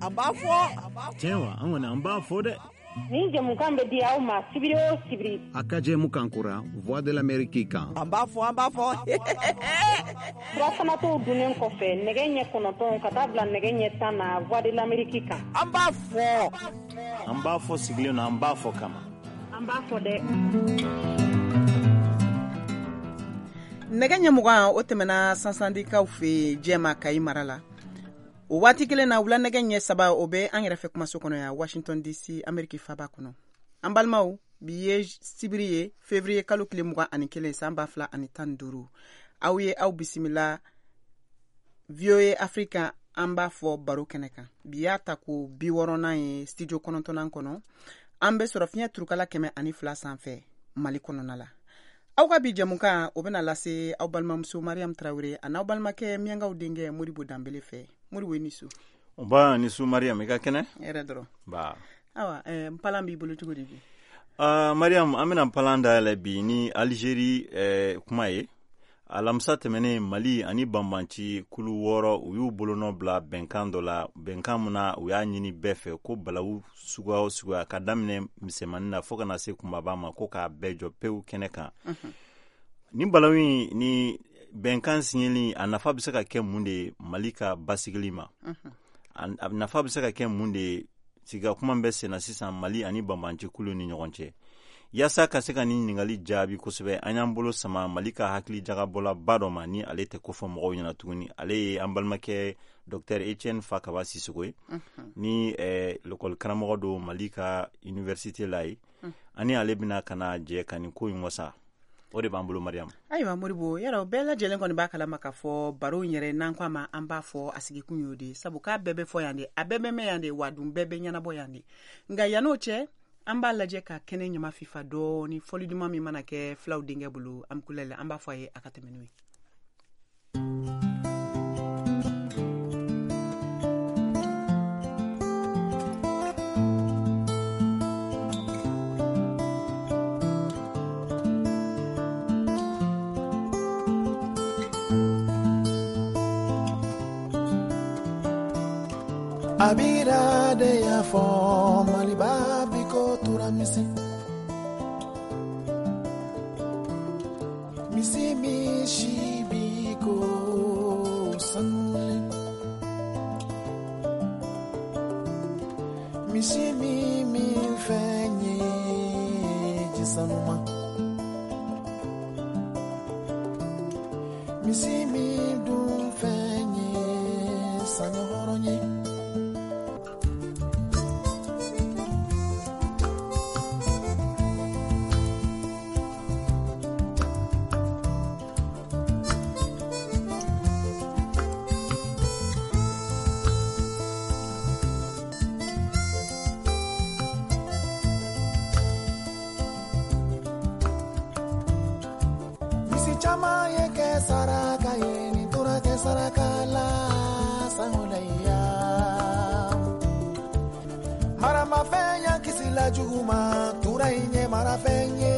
Tiens, on a un bas fode. Ni jamu kan be di aw ma sibiri o sibiri. Akaje Mukankura, Voix de l'Amérique kan. Amba fo. Furafana to dunen kɔfɛ nɛgɛ ɲɛ kɔnɔntɔn ka taa bila nɛgɛ ɲɛ 10 na Voix de l'Amérique kan. Amba fo. An b'a fɔ sigilen na an b'a fɔ kama. An b'a fɔ dɛ. Nɛgɛ ɲɛmugan o tɛmɛna sansandikaw fɛ jɛma Kayi mara la. O waati kelen na wula nɛgɛ ɲɛ 3 o bɛ an yɛrɛ fɛ kumaso kɔnɔ ya Washington DC Amérique faba kɔnɔ. An balimaw bi ye sibiri ye février kalo tile 21 san 2015. Aw ye aw bisimila VOA Africa an b'a fɔ baro kɛnɛ kan. Bi y'a ta ko 60nan ye studio 9nan kɔnɔ. An bɛ sɔrɔ fiɲɛ turukala 102 sanfɛ Mali kɔnɔna la. Aw ka bi jamukan o bɛna lase aw balimamuso Mariam Traoré a n'aw balimakɛ Miyangaw denkɛ Modibo Dambele fɛ. Modibo ni su. Ni su Mariam i ka kɛnɛ? Hɛrɛ dɔrɔn. Ba. Awa, mpalan b'i bolo cogo di bi? Mariam, an bɛna mpalan dayɛlɛ bi ni Algérie kuma ye. Alamisa tɛmɛnen Mali ani Banbanci kulu 6 u y'u bolonɔ bila bɛnkan dɔ la. Bɛnkan mun na u y'a ɲini bɛɛ fɛ ko balawu suguya o suguya ka daminɛ misɛmanin na fo kana se kunbaba ma ko k'a bɛɛ jɔ pewu kɛnɛ kan. Ni balawu ni bɛnkan signeli a nafa bɛ se ka kɛ mun de Mali ka basigili ma. A nafa bɛ se ka kɛ mun de siga kuma bɛ senna sisan Mali ani Banbanci kulu ni ɲɔgɔn cɛ. Yasa ka se ka ni ɲininkali jaabi kosɛbɛ an y'an bolo sama Mali ka hakili jagabɔla ba dɔ ma ni ale tɛ kofɔ mɔgɔw ɲɛna tuguni. Ale ye an balimakɛ Dr Etienne Fakaba Sisoko ye ni l'école karamɔgɔ do Mali ka université la ye. Ani ale bɛna kana jɛ ka nin ko in wasa. O de b'an bolo Mariam. Ayiwa Moribo, yɛrɛ bɛɛ lajɛlen kɔni b'a kalama ka fɔ baro yɛrɛ n'an ko a ma an b'a fɔ a sigikun y'o de sabu k'a bɛɛ bɛ fɔ yan de a bɛɛ bɛ mɛn yan de wa dun bɛɛ bɛ ɲɛnabɔ yan de. Nka yan'o cɛ an b'a lajɛ ka kɛnɛ ɲama fifa dɔɔni fɔli duman min mana kɛ filaw denkɛ bolo an kulɛlɛ an b'a fɔ a ye a ka tɛmɛ n'o ye. Abira de ya fo maliba biko tura misi mishi biko sanle misi mi fenye jisanuma misi mi dun fenye sanohoronye chama ye ke saraka ye ni tura ke saraka la sanguleya mara mafenya kisila juguma tura inye mara fenye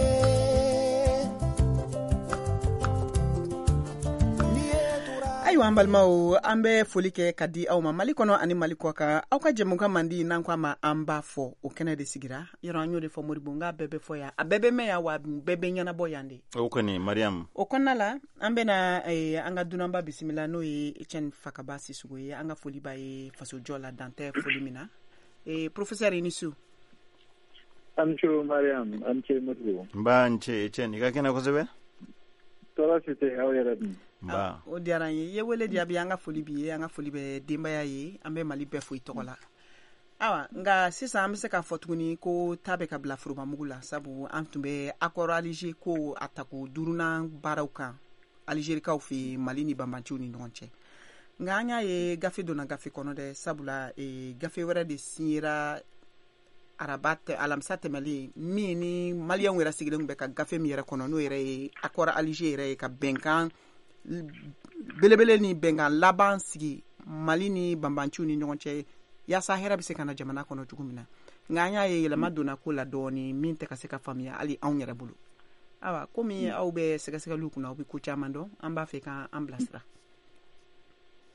ayiwa an balimaw an bɛ foli kɛ ka di aw ma Mali kɔnɔ ani Mali kɔ kan aw ka jɛmukan mandi n'an ko a ma an b'a fɔ o kɛnɛ de sigira yɔrɔ an y'o de fɔ Moribo n k'a bɛɛ bɛ fɔ yan a bɛɛ bɛ mɛn yan wa bɛɛ bɛ ɲɛnabɔ yan de o kɔni Mariam o kɔnɔna la an bɛna an ka dunanba bisimila n'o ye Etienne Fakaba Sisoko ye an ka foli b'a ye fasojɔ la dan tɛ foli min na professeur i ni su Amcho Mariam amche Moribo nba nche Etienne i ka kɛnɛ kosɛbɛ tɔɔrɔ si tɛ aw yɛrɛ dun o diyara n ye ye wele di a bi an ka foli bi ye an ka foli bɛ denbaya ye an bɛ Mali bɛɛ fo i tɔgɔ la awa nka sisan an bɛ se k'a fɔ tuguni ko ta bɛ ka bila forobamugu la sabu an tun bɛ accord Alger ko a tako 5nan baaraw kan Algerikaw fɛ Mali ni Banbanciw ni ɲɔgɔn cɛ nka an y'a ye gafe donna gafe kɔnɔ dɛ sabula gafe wɛrɛ de signera alamisa tɛmɛlen min ni Maliyɛnw yɛrɛ sigilen bɛ ka gafe min yɛrɛ kɔnɔ n'o yɛrɛ ye accord Alger yɛrɛ ye ka bɛnkan belebele ni bɛnkan laban sigi Mali ni Banbanciw ni ɲɔgɔn cɛ yaasa hɛrɛ bɛ se ka na jamana kɔnɔ cogo min na nka an y'a ye yɛlɛma donna ko la dɔɔni min tɛ ka se ka faamuya hali anw yɛrɛ bolo awa komi aw bɛ sɛgɛsɛgɛliw kunna aw bɛ ko caman dɔn an b'a fɛ k'an bilasira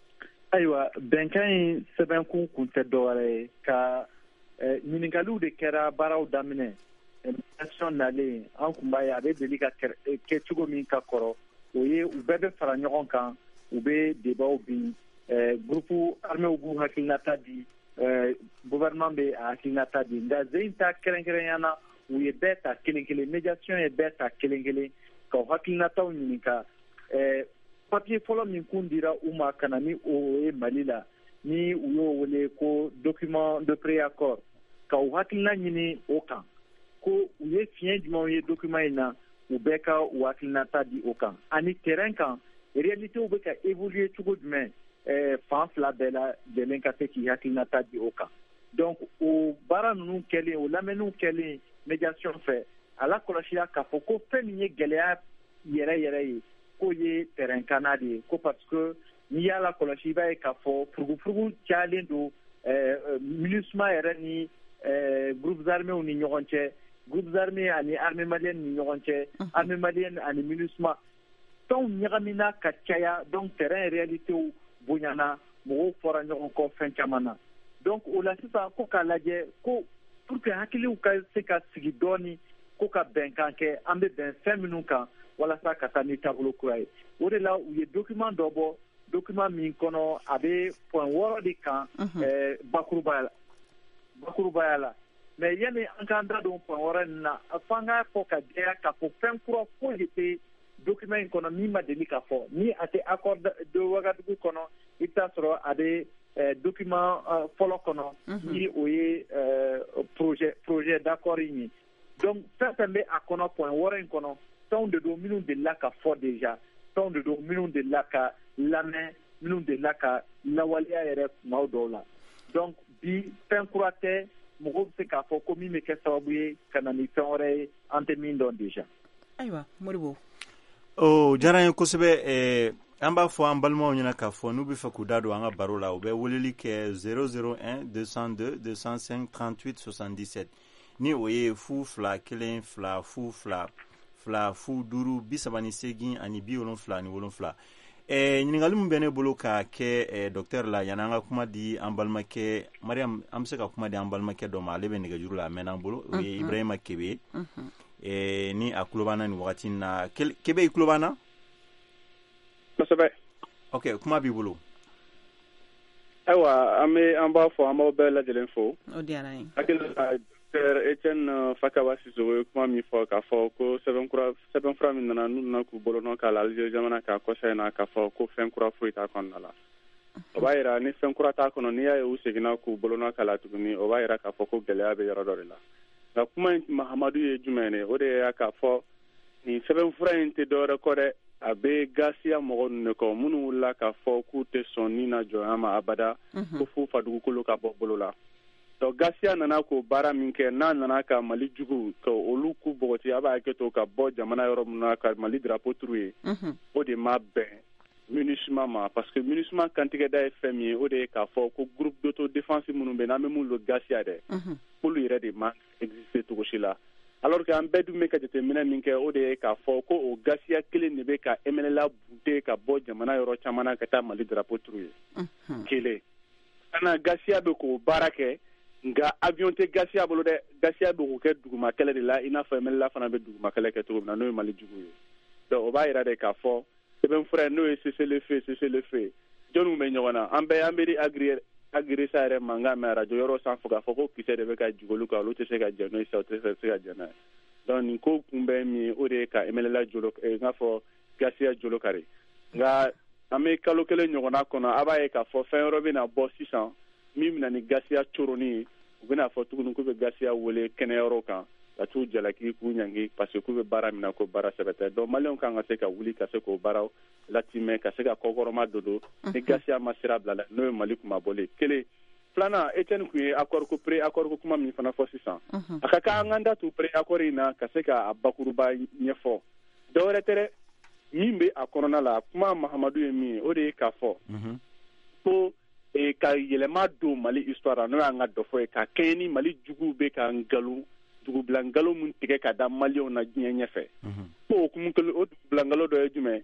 ayiwa bɛnkan in sɛbɛnkun kun tɛ dɔwɛrɛ ye ka ɲininkaliw de kɛra baaraw daminɛ nation nalen an kun b'a ye a bɛ deli ka kɛ cogo min ka kɔrɔ o ye u bɛɛ bɛ fara ɲɔgɔn kan u bɛ débatw bin groupe armɛw b'u hakilinata di gouvernement bɛ a hakilinata di nka zeyin ta kɛrɛnkɛrɛnyana u ye bɛɛ ta kelen kelen médiation ye bɛɛ ta kelen kelen ka u hakilinataw ɲininka papier fɔlɔ min kun dira u ma ka na ni o ye Mali la ni u y'o wele ko document de préaccord ka u hakilina ɲini o kan ko u ye fiɲɛ jumɛnw ye document in na u bɛɛ ka u hakilinata di o kan ani terrain kan réalitéw bɛ ka évoluer cogo jumɛn fan fila bɛɛ la lajɛlen ka se k'i hakilinata di o kan donc o baara ninnu kɛlen o lamɛnniw kɛlen médiation fɛ a la kɔlɔsila k'a fɔ ko fɛn min ye gɛlɛya yɛrɛ yɛrɛ ye k'o ye terrain kana de ye ko parce que n'i y'a la kɔlɔsi i b'a ye k'a fɔ furugufurugu cayalen don MINUSMA yɛrɛ ni groupes armés ni ɲɔgɔn cɛ groupes armés ani armée malienne ni ɲɔgɔn cɛ armée malienne ani MINUSMA tɔnw ɲagamina ka caya donc terrain réalitéw bonyana mɔgɔw fɔra ɲɔgɔn kɔ fɛn caman na donc o la sisan ko k'a lajɛ ko pour que hakiliw ka se ka sigi dɔɔni ko ka bɛnkan kɛ an bɛ bɛn fɛn minnu kan walasa ka taa ni taabolo kura ye o de la u ye document dɔ bɔ document min kɔnɔ a bɛ point 6 de kan bakurubaya la mais yanni an k'an da don point 6 nin na f'an k'a fɔ ka jɛya k'a fɔ fɛn kura foyi tɛ document in kɔnɔ min ma deli ka fɔ ni a tɛ accord de Ouagadougou kɔnɔ i bɛ taa sɔrɔ a bɛ document fɔlɔ kɔnɔ ni o ye projet d'accord in ye donc fɛn fɛn bɛ a kɔnɔ point 6 in kɔnɔ fɛnw de don minnu delila ka fɔ déjà fɛnw de don minnu delila ka lamɛn minnu delila ka lawaleya yɛrɛ kumaw dɔw la donc bi fɛn kura tɛ mɔgɔw bɛ se k'a fɔ ko min bɛ kɛ sababu ye ka na ni fɛn wɛrɛ ye an tɛ min dɔn déjà. Ayiwa Modibo. Diyara n ye kosɛbɛ an b'a fɔ an balimaw ɲɛna k'a fɔ n'u bɛ fɛ k'u da don an ka baro la u bɛ weleli kɛ 001 202 205 38 77 ni o ye 02 12 02 2 5 38 ani 77. Ɲininkali min bɛ ne bolo ka kɛ docteur la yanni an ka kuma di an balimakɛ Mariam an bɛ se ka kuma di an balimakɛ dɔ ma ale bɛ nɛgɛjuru la a mɛnna an bolo o ye Ibrahima Kebe ni a tulo b'an na nin wagati in na Kebe i tulo b'an na? Kosɛbɛ. Ok kuma b'i bolo. Ayiwa an b'a fɔ an b'aw bɛɛ lajɛlen fo. O diyara n ye. Hakili la Dr Etienne Fakaba Sissogo ye kuma min fɔ k'a fɔ ko sɛbɛnfura min nana n'u nana k'u bolonɔ k'a la Algérie jamana k'a kɔsa in na k'a fɔ ko fɛn kura foyi t'a kɔnɔna la. O b'a jira ni fɛn kura t'a kɔnɔ n'i y'a ye u seginna k'u bolonɔ k'a la tuguni o b'a jira k'a fɔ ko gɛlɛya bɛ yɔrɔ dɔ de la. Nka kuma in Mahamadu ye jumɛn ye o de ye k'a fɔ nin sɛbɛnfura in tɛ dɔwɛrɛ kɔ dɛ a bɛ gasiya mɔgɔ ninnu de kɔ minnu wulila k'a fɔ k'u tɛ sɔn ni na jɔnya ma abada ko f'u fa dugukolo ka bɔ bolo la. Donc gasiya nana k'o baara min kɛ n'a nana ka Mali jugu ka olu k'u bɔgɔti a b'a hakɛto ka bɔ jamana yɔrɔ min na ka Mali drapeau turu ye o de ma bɛn MINUSMA ma parce que MINUSMA kantigɛda ye fɛn min ye o de ye k'a fɔ ko groupe d'autodéfense minnu bɛ n'an bɛ mun lo gasiya dɛ k'olu yɛrɛ de ma exister cogo si la alors que an bɛɛ dun bɛ ka jateminɛ min kɛ o de ye k'a fɔ ko o gasiya kelen de bɛ ka MNLA bunte ka bɔ jamana yɔrɔ caman na ka taa Mali drapeau turu ye kelen kana gasiya bɛ k'o baara kɛ nka avion tɛ gasiya bolo dɛ gasiya bɛ k'o kɛ duguma kɛlɛ de la i n'a fɔ MNLA fana bɛ duguma kɛlɛ kɛ cogo min na n'o ye Mali jugu ye donc o b'a jira de k'a fɔ sɛbɛnfura n'o ye cessez-le-feu jɔnniw bɛ ɲɔgɔn na an bɛɛ di agresa yɛrɛ mankan mɛn arajo yɔrɔ sanfɛ k'a fɔ ko kisɛ de bɛ ka jigin olu kan olu tɛ se ka jɛ n'o ye o tɛ se ka jɛ n'a ye donc nin ko kunbɛn min ye o de ye ka MNLA jolo i n'a fɔ gasiya jolo kari nka an bɛ kalo kelen ɲɔgɔnna kɔnɔ a b'a ye k'a fɔ fɛn wɛrɛ bɛ na bɔ sisan min bɛ na ni gasiya coroni ye u bɛna fɔ tuguni k'u bɛ gasiya wele kɛnɛyɔrɔ kan ka t'u jalaki k'u ɲangi parce que k'u bɛ baara min na ko baara sɛbɛ tɛ donc maliyɛnw kan ka se ka wuli ka se k'o baaraw latimɛ ka se ka kɔkɔrɔma dodo ni gasiya ma sira bila la n'o ye Mali kumabɔlen kelen filanan Etienne kun ye accord ko pré-accord ko kuma min fana fɔ sisan a ka kan an k'an da tu pré-accord in na ka se ka a bakuruba ɲɛfɔ dɔwɛrɛ tɛ dɛ min bɛ a kɔnɔna la kuma Mahamadu ye min ye o de ye k'a fɔ ko ka yɛlɛma don Mali histoire n'o y'an ka dɔ fɔ ye ka kɛɲɛ ni Mali juguw bɛ ka nkalon dugubila nkalon min tigɛ ka da maliyɛnw na diɲɛ ɲɛfɛ ko o dugubila nkalon dɔ ye jumɛn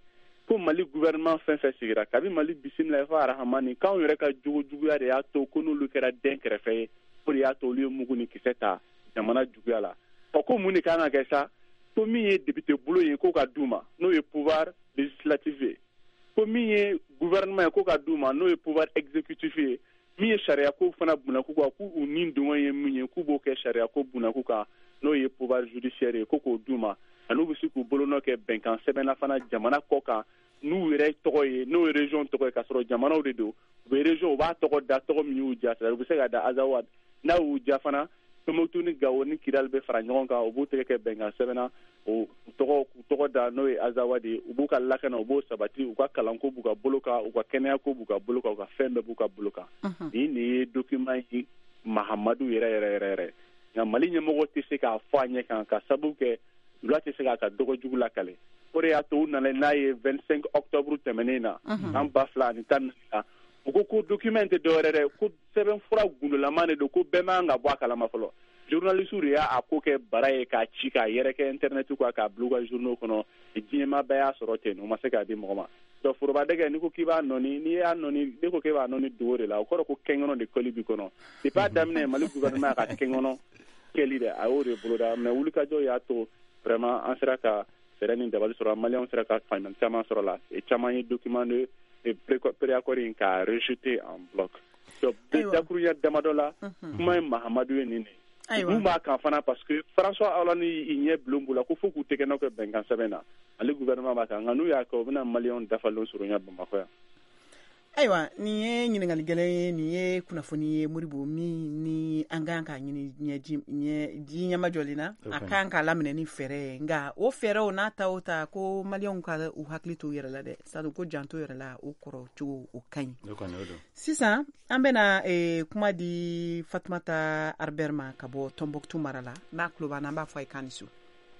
ko Mali gouvernement fɛn fɛn sigira kabi Mali bisimila fa arahamani kan yɛrɛ ka juguya de y'a to ko n'olu kɛra den kɛrɛfɛ ye o de y'a to olu ye mugu ni kisɛ ta jamana juguya la ko mun de kan ka kɛ sa ko min ye député bolo ye ko ka d'u ma n'o ye pouvoir législatif ye ko min ye gouvernement ye ko ka d'u ma n'o ye pouvoir exécutif ye min ye sariya ko fana bunaku kan k'u ni dɔngɔ ye min ye k'u b'o kɛ sariya ko bunaku kan n'o ye pouvoir judiciaire ye ko k'o d'u ma ani bɛ se k'u bolonɔ kɛ bɛnkan sɛbɛnna fana jamana kɔ kan n'u yɛrɛ tɔgɔ ye n'o ye région tɔgɔ ye k'a sɔrɔ jamanaw de don u bɛ région u b'a tɔgɔ da tɔgɔ min y'u diya c'est-à-dire u bɛ se ka da Azawad n'a y'u diya fana Tombouctou ni Gao ni Kidal bɛ fara ɲɔgɔn kan u b'u tɛgɛ kɛ bɛnkan sɛbɛnna u tɔgɔ da n'o ye Azawad ye u b'u ka lakana u b'o sabati u ka kalanko b'u ka bolo kan u ka kɛnɛyako b'u ka bolo kan u ka fɛn bɛɛ b'u ka bolo kan nin de ye document yi Mahamadu yɛrɛ nka Mali ɲɛmɔgɔ tɛ se k'a fɔ a ɲɛ kan ka sababu kɛ loi tɛ se k'a ka dɔgɔ jugu lakale o de y'a to u nana n'a ye 25 octobre tɛmɛnen na an 2014 na u ko document tɛ dɔwɛrɛ dɛ ko sɛbɛnfura gundolaman de don ko bɛɛ man ka bɔ a kalama fɔlɔ journalistes de y'a ko kɛ bara ye k'a ci k'a yɛrɛkɛ internet kan k'a bila u ka journaux kɔnɔ diɲɛma bɛɛ y'a sɔrɔ ten u ma se k'a di mɔgɔ ma donc forobadɛgɛ n'i ko k'i b'a nɔni n'i y'a nɔni n'i ko k'i b'a nɔni dogo de la o kɔrɔ ko kɛngɔnɔ de kɔli b'i kɔnɔ depuis a daminɛ Mali gouvernement ka kɛngɔnɔ kɛli dɛ a y'o de boloda mais wulikajɔ y'a to vraiment an sera ka fɛɛrɛ ni dabali sɔrɔ maliyɛnw sera ka faamuyali caman sɔrɔ la et caman ye document de préaccord in k'a rejeté en bloc donc dakuruɲa damadɔ la kuma ye Mahamadu ye nin de mun b'a kan fana parce que François Hollande i ɲɛ bulon b'u la ko fo k'u tɛgɛnɔ kɛ bɛnkan sɛbɛn na ale gouvernement b'a kan nka n'u y'a kɛ u bɛna maliyɛnw dafalen sɔrɔ yan Bamakɔ yan. Ayiwa nin ye ɲininkali gɛlɛn ye nin ye kunnafoni ye Moribo min ni an kan ka ɲini ji ɲɛma jɔlen na a kan k'a laminɛ ni fɛɛrɛ nka o fɛɛrɛw n'a ta o ta ko maliyɛnw ka u hakili to u yɛrɛ la dɛ sadu ko janto yɛrɛ la o kɔrɔ cogo o ka ɲi sisan an bɛna kuma di Fatumata Arbert ma ka bɔ Tombouctou mara la n'a tulo b'an na an b'a fɔ a ye k'a ni su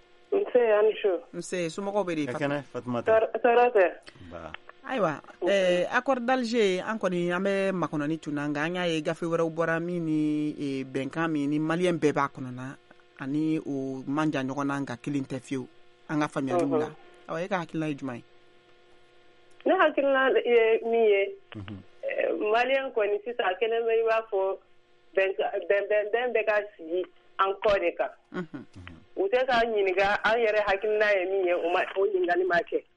nse somɔgɔw bɛ di Fatumata tɔɔrɔ tɛ ayiwa accord d'Alger an kɔni an bɛ makɔnɔni tun na nka an y'a ye gafe wɛrɛw bɔra min ni bɛnkan min ni maliyɛn bɛɛ b'a kɔnɔna ani o man jan ɲɔgɔn na nka kelen tɛ fiyewu an ka faamuyaliw la awa e ka hakilina ye jumɛn ye ne hakilina ye min ye maliyɛn kɔni sisan a kɛnɛ bɛ i b'a fɔ bɛn bɛ ka sigi an kɔ de kan u tɛ ka ɲininka an yɛrɛ hakilina ye min ye o ɲininkali ma kɛ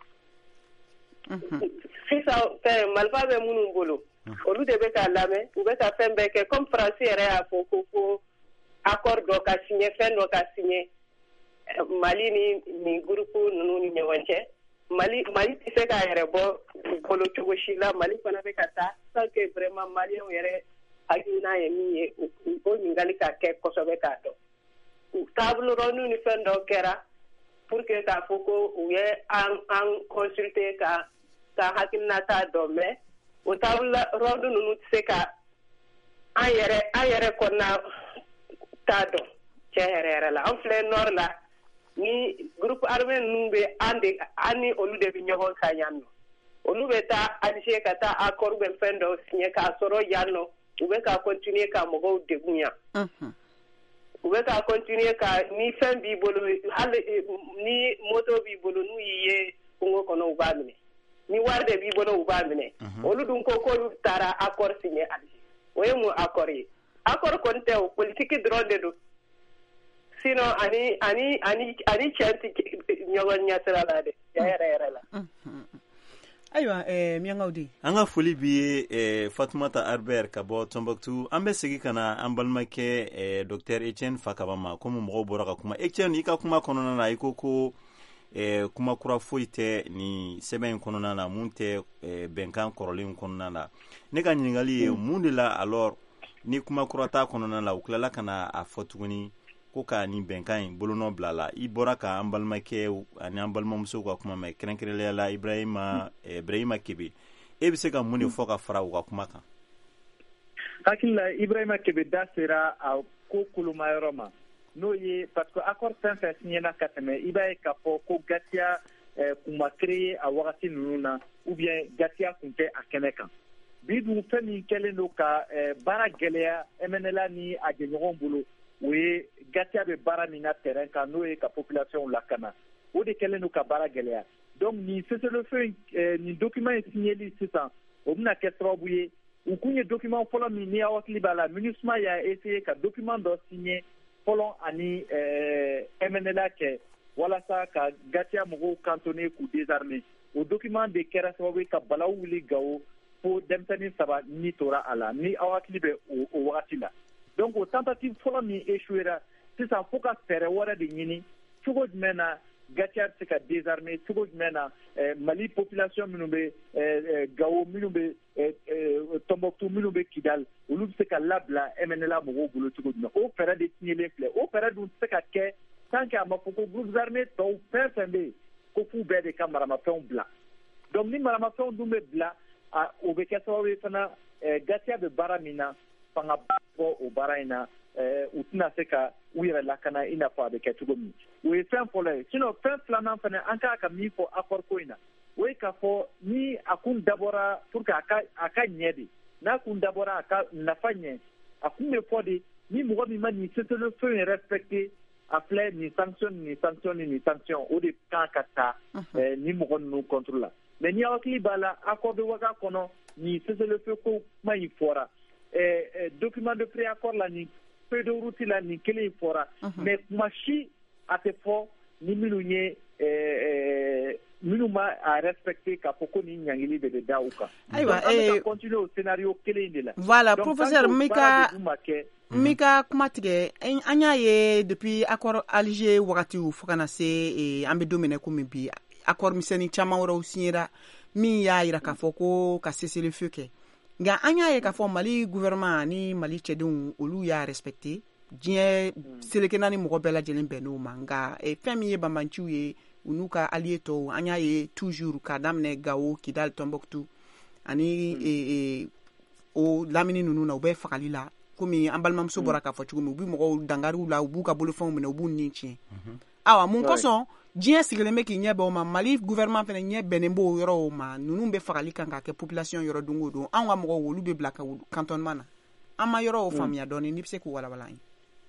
sisan marifa bɛ minnu bolo olu de bɛ k'a lamɛn u bɛ ka fɛn bɛɛ kɛ comme France yɛrɛ y'a fɔ ko accord dɔ ka signé fɛn dɔ ka signé Mali ni groupe ninnu ni ɲɔgɔn cɛ Mali tɛ se k'a yɛrɛ bɔ bolo cogo si la Mali fana bɛ ka taa sans que vraiment maliyɛnw yɛrɛ hakilina ye min ye o ɲininkali ka kɛ kosɛbɛ k'a dɔn table ronde ni fɛn dɔ kɛra pour que k'a fɔ ko u ye an consulter ka hakilina t'a dɔn mais o table ronde ninnu tɛ se ka an yɛrɛ kɔnɔna t'a dɔn tiɲɛ yɛrɛ la an filɛ nord la ni groupe armé ninnu bɛ an ni olu de bɛ ɲɔgɔn kan yan nɔ olu bɛ taa Alger ka taa accord bɛ fɛn dɔ signé k'a sɔrɔ yan nɔ u bɛ ka continuer ka mɔgɔw degun yan u bɛ ka continuer ka ni fɛn b'i bolo hali ni moto b'i bolo n'u y'i ye kungo kɔnɔ u b'a minɛ ni wari de b'i bolo u b'a minɛ olu dun ko k'olu taara accord signé Alger o ye mun accord ye accord kɔni tɛ o politique dɔrɔn de don sinon ani cɛn tɛ ɲɔgɔn ɲɛsira la dɛ yɛrɛ la ayiwa miyankaw di an ka foli bi ye Fatumata Arbert ka bɔ Tombouctou an bɛ segin ka na an balimakɛ Dr Etienne Fakaba ma komi mɔgɔw bɔra ka kuma Etienne i ka kuma kɔnɔna na i ko kuma kura foyi tɛ ni sɛbɛn in kɔnɔna na mun tɛ bɛnkan kɔrɔlen kɔnɔna na ne ka ɲininkali ye mun de la alors ni kuma kura t'a kɔnɔna la u tilala ka na a fɔ tuguni ko ka ni bɛnkan in bolonɔ bila la i bɔra ka an balimakɛ ani an balimamusow ka kuma mɛn kɛrɛnkɛrɛnnenya la Ibrahima Kebe e bɛ se ka mun de fɔ ka fara u ka kuma kan hakili la Ibrahima Kebe da sera a ko kolomayɔrɔ ma n'o ye parce que accord fɛn fɛn signéna ka tɛmɛ i b'a ye k'a fɔ ko gatiya kun ma créé a wagati ninnu na ou bien gatiya kun tɛ a kɛnɛ kan bi dun fɛn min kɛlen don ka baara gɛlɛya MNLA ni a jɛɲɔgɔn bolo o ye gatiya bɛ baara min na terrain kan n'o ye ka population lakana o de kɛlen don ka baara gɛlɛya donc nin cessez-le-feu nin document ye signeli sisan o bɛna kɛ sababu ye u kun ye document fɔlɔ min ni aw hakili b'a la MINUSMA y'a essayé ka document dɔ signer fɔlɔ ani MNLA kɛ walasa ka Gatia mɔgɔw cantonner k'u désarmer o document de kɛra sababu ye ka balawu wuli Gawo fo denmisɛnnin 3 ni tora a la ni aw hakili bɛ o wagati la donc o tentative fɔlɔ min échouera sisan fo ka fɛɛrɛ wɛrɛ de ɲini cogo jumɛn na Gatia bɛ se ka désarmer cogo jumɛn na Mali population minnu bɛ Gawo minnu bɛ Tombouctou minnu bɛ Kidal olu bɛ se ka labila MNLA mɔgɔw bolo cogo jumɛn o fɛɛrɛ de signelen filɛ o fɛɛrɛ dun tɛ se ka kɛ tant que a ma fɔ ko groupes armés tɔw fɛn fɛn bɛ yen ko f'u bɛɛ de ka maramafɛnw bila donc ni maramafɛnw dun bɛ bila o bɛ kɛ sababu ye fana Gatia bɛ baara min na fanga ba bɔ o baara in na u tɛna se ka u yɛrɛ lakana i n'a fɔ a bɛ kɛ cogo min o ye fɛn fɔlɔ ye sinon fɛn filanan fana an kan ka min fɔ accord ko in na o ye k'a fɔ ni a kun dabɔra pour que a ka ɲɛ de n'a kun dabɔra a ka nafa ɲɛ a kun bɛ fɔ de ni mɔgɔ min ma nin cessez-le-feu in respecté a filɛ nin sanction o de kan ka ta ni mɔgɔ ninnu contre la mais ni aw hakili b'a la accord bɛ waga kɔnɔ nin cessez-le-feu ko kuma in fɔra document de pré-accord la nin feuille de route la nin kelen in fɔra mais kuma si a tɛ fɔ ni minnu ye minnu ma a respecté k'a fɔ ko ni ɲangili de bɛ da u kan ayiwa an bɛ ka continuer o scénario kelen de la voilà professeur Mika kuma tigɛ an y'a ye depuis accord Alger wagatiw fo kana se an bɛ don min na komi bi accord misɛnnin caman wɛrɛw signera min y'a jira k'a fɔ ko ka cessez-le-feu kɛ nka an y'a ye k'a fɔ Mali gouvernement ni Mali cɛdenw olu y'a respecté diɲɛ seleke naani mɔgɔ bɛɛ lajɛlen bɛnn'o ma nka fɛn min ye banbanciw ye u n'u ka alliés tɔw an y'a ye toujours k'a daminɛ Gawo Kidal Tombouctou ani o lamini ninnu na u bɛ fagali la komi an balimamuso bɔra k'a fɔ cogo min u bɛ mɔgɔw dangariw la u b'u ka bolofɛnw minɛ u b'u ni tiɲɛ awa mun kosɔn diɲɛ sigilen bɛ k'i ɲɛ bɛn o ma Mali gouvernement fana ɲɛ bɛnnen b'o yɔrɔw ma ninnu bɛ fagali kan k'a kɛ population yɔrɔ don o don an ka mɔgɔw olu bɛ bila cantonnement na an ma yɔrɔw faamuya dɔɔni n'i bɛ se k'u walawala an ye.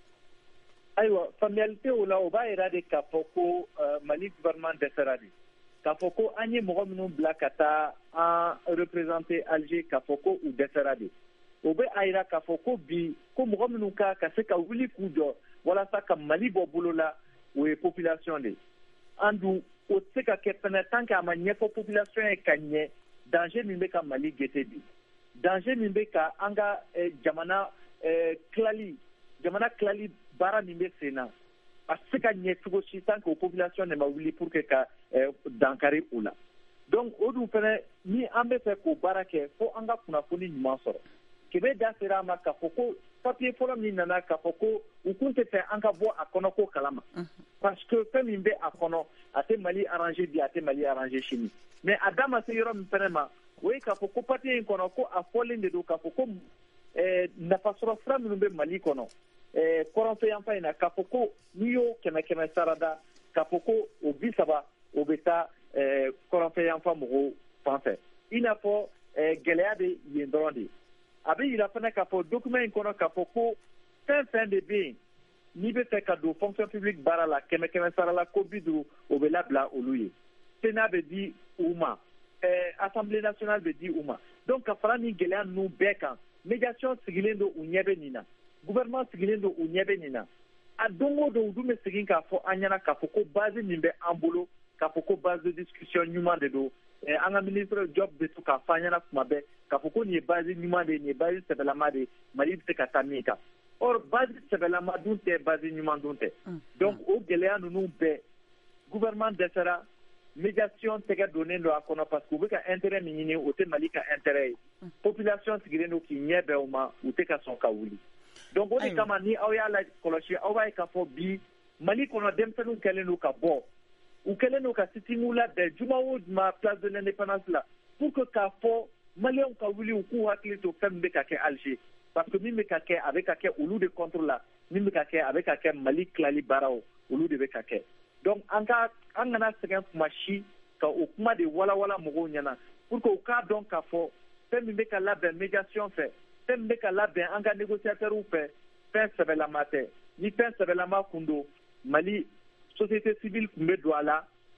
Ayiwa faamuyalité o la o b'a jira de k'a fɔ ko Mali gouvernement dɛsɛra de k'a fɔ ko an ye mɔgɔ minnu bila ka taa an représenter Alger k'a fɔ ko u dɛsɛra de o bɛ a jira k'a fɔ ko bi ko mɔgɔ minnu ka se ka wuli k'u jɔ walasa ka Mali bɔ bolo la o ye population de an dun o tɛ se ka kɛ fɛnɛ tant que a ma ɲɛfɔ population ye ka ɲɛ danger min bɛ ka Mali gete bi danger min bɛ ka an ka jamana tilali baara min bɛ sen na a se ka ɲɛ cogo si tant que o population ne ma wuli pour que ka dankari o la donc o dun fɛnɛ ni an bɛ fɛ k'o baara kɛ fo an ka kunnafoni ɲuman sɔrɔ kɛmɛ da sera a ma k'a fɔ ko papier fɔlɔ min nana k'a fɔ ko u kun tɛ fɛ an ka bɔ a kɔnɔ ko kalama parce que fɛn min bɛ a kɔnɔ a tɛ Mali arranger bi a tɛ Mali arranger sini mais a da ma se yɔrɔ min fɛnɛ ma o ye k'a fɔ ko papier in kɔnɔ ko a fɔlen de don k'a fɔ ko nafasɔrɔ sira minnu bɛ Mali kɔnɔ kɔrɔnfɛ yanfan in na k'a fɔ ko n'i y'o 100 sarada k'a fɔ ko o 30 o bɛ taa kɔrɔnfɛ yanfan mɔgɔw fan fɛ i n'a fɔ gɛlɛya bɛ yen dɔrɔn de a bɛ yira fana k'a fɔ document in kɔnɔ k'a fɔ ko fɛn fɛn de bɛ yen n'i bɛ fɛ ka don fonction publique baara la 100 sara la ko 50 o bɛ labila olu ye Sénat bɛ di u ma Assemblée nationale bɛ di u ma donc ka fara nin gɛlɛya ninnu bɛɛ kan médiation sigilen don u ɲɛ bɛ nin na gouvernement sigilen don u ɲɛ bɛ nin na a don o don u dun bɛ segin k'a fɔ an ɲɛna k'a fɔ ko base min bɛ an bolo k'a fɔ ko base de discussion ɲuman de don an ka ministre Job bɛ to k'a fɔ an ɲɛna kuma bɛɛ k'a fɔ ko nin ye base ɲuman de ye nin ye base sɛbɛlama de ye Mali bɛ se ka taa min kan or base sɛbɛlama dun tɛ base ɲuman dun tɛ donc o gɛlɛya ninnu bɛɛ gouvernement dɛsɛra médiation tɛgɛ donnen don a kɔnɔ parce que u bɛ ka intérêt min ɲini o tɛ Mali ka intérêt ye population sigilen don k'i ɲɛ bɛn o ma u tɛ ka sɔn ka wuli donc o de kama ni aw y'a lakɔlɔsi aw b'a ye k'a fɔ bi Mali kɔnɔ denmisɛnninw kɛlen don ka bɔ u kɛlen don ka sitiniw labɛn juma o juma place de l'indépendance la pour que k'a fɔ maliyɛnw ka wuli u k'u hakili to fɛn min bɛ ka kɛ Alger parce que min bɛ ka kɛ a bɛ ka kɛ olu de contre la min bɛ ka kɛ a bɛ ka kɛ Mali tilali baaraw olu de bɛ ka kɛ donc an kana sɛgɛn kuma si ka o kuma de walawala mɔgɔw ɲɛna pour que u k'a dɔn k'a fɔ fɛn min bɛ ka labɛn médiation fɛ fɛn min bɛ ka labɛn an ka négociateurs fɛ fɛn sɛbɛlama tɛ ni fɛn sɛbɛlama kun don Mali société civile kun bɛ don a la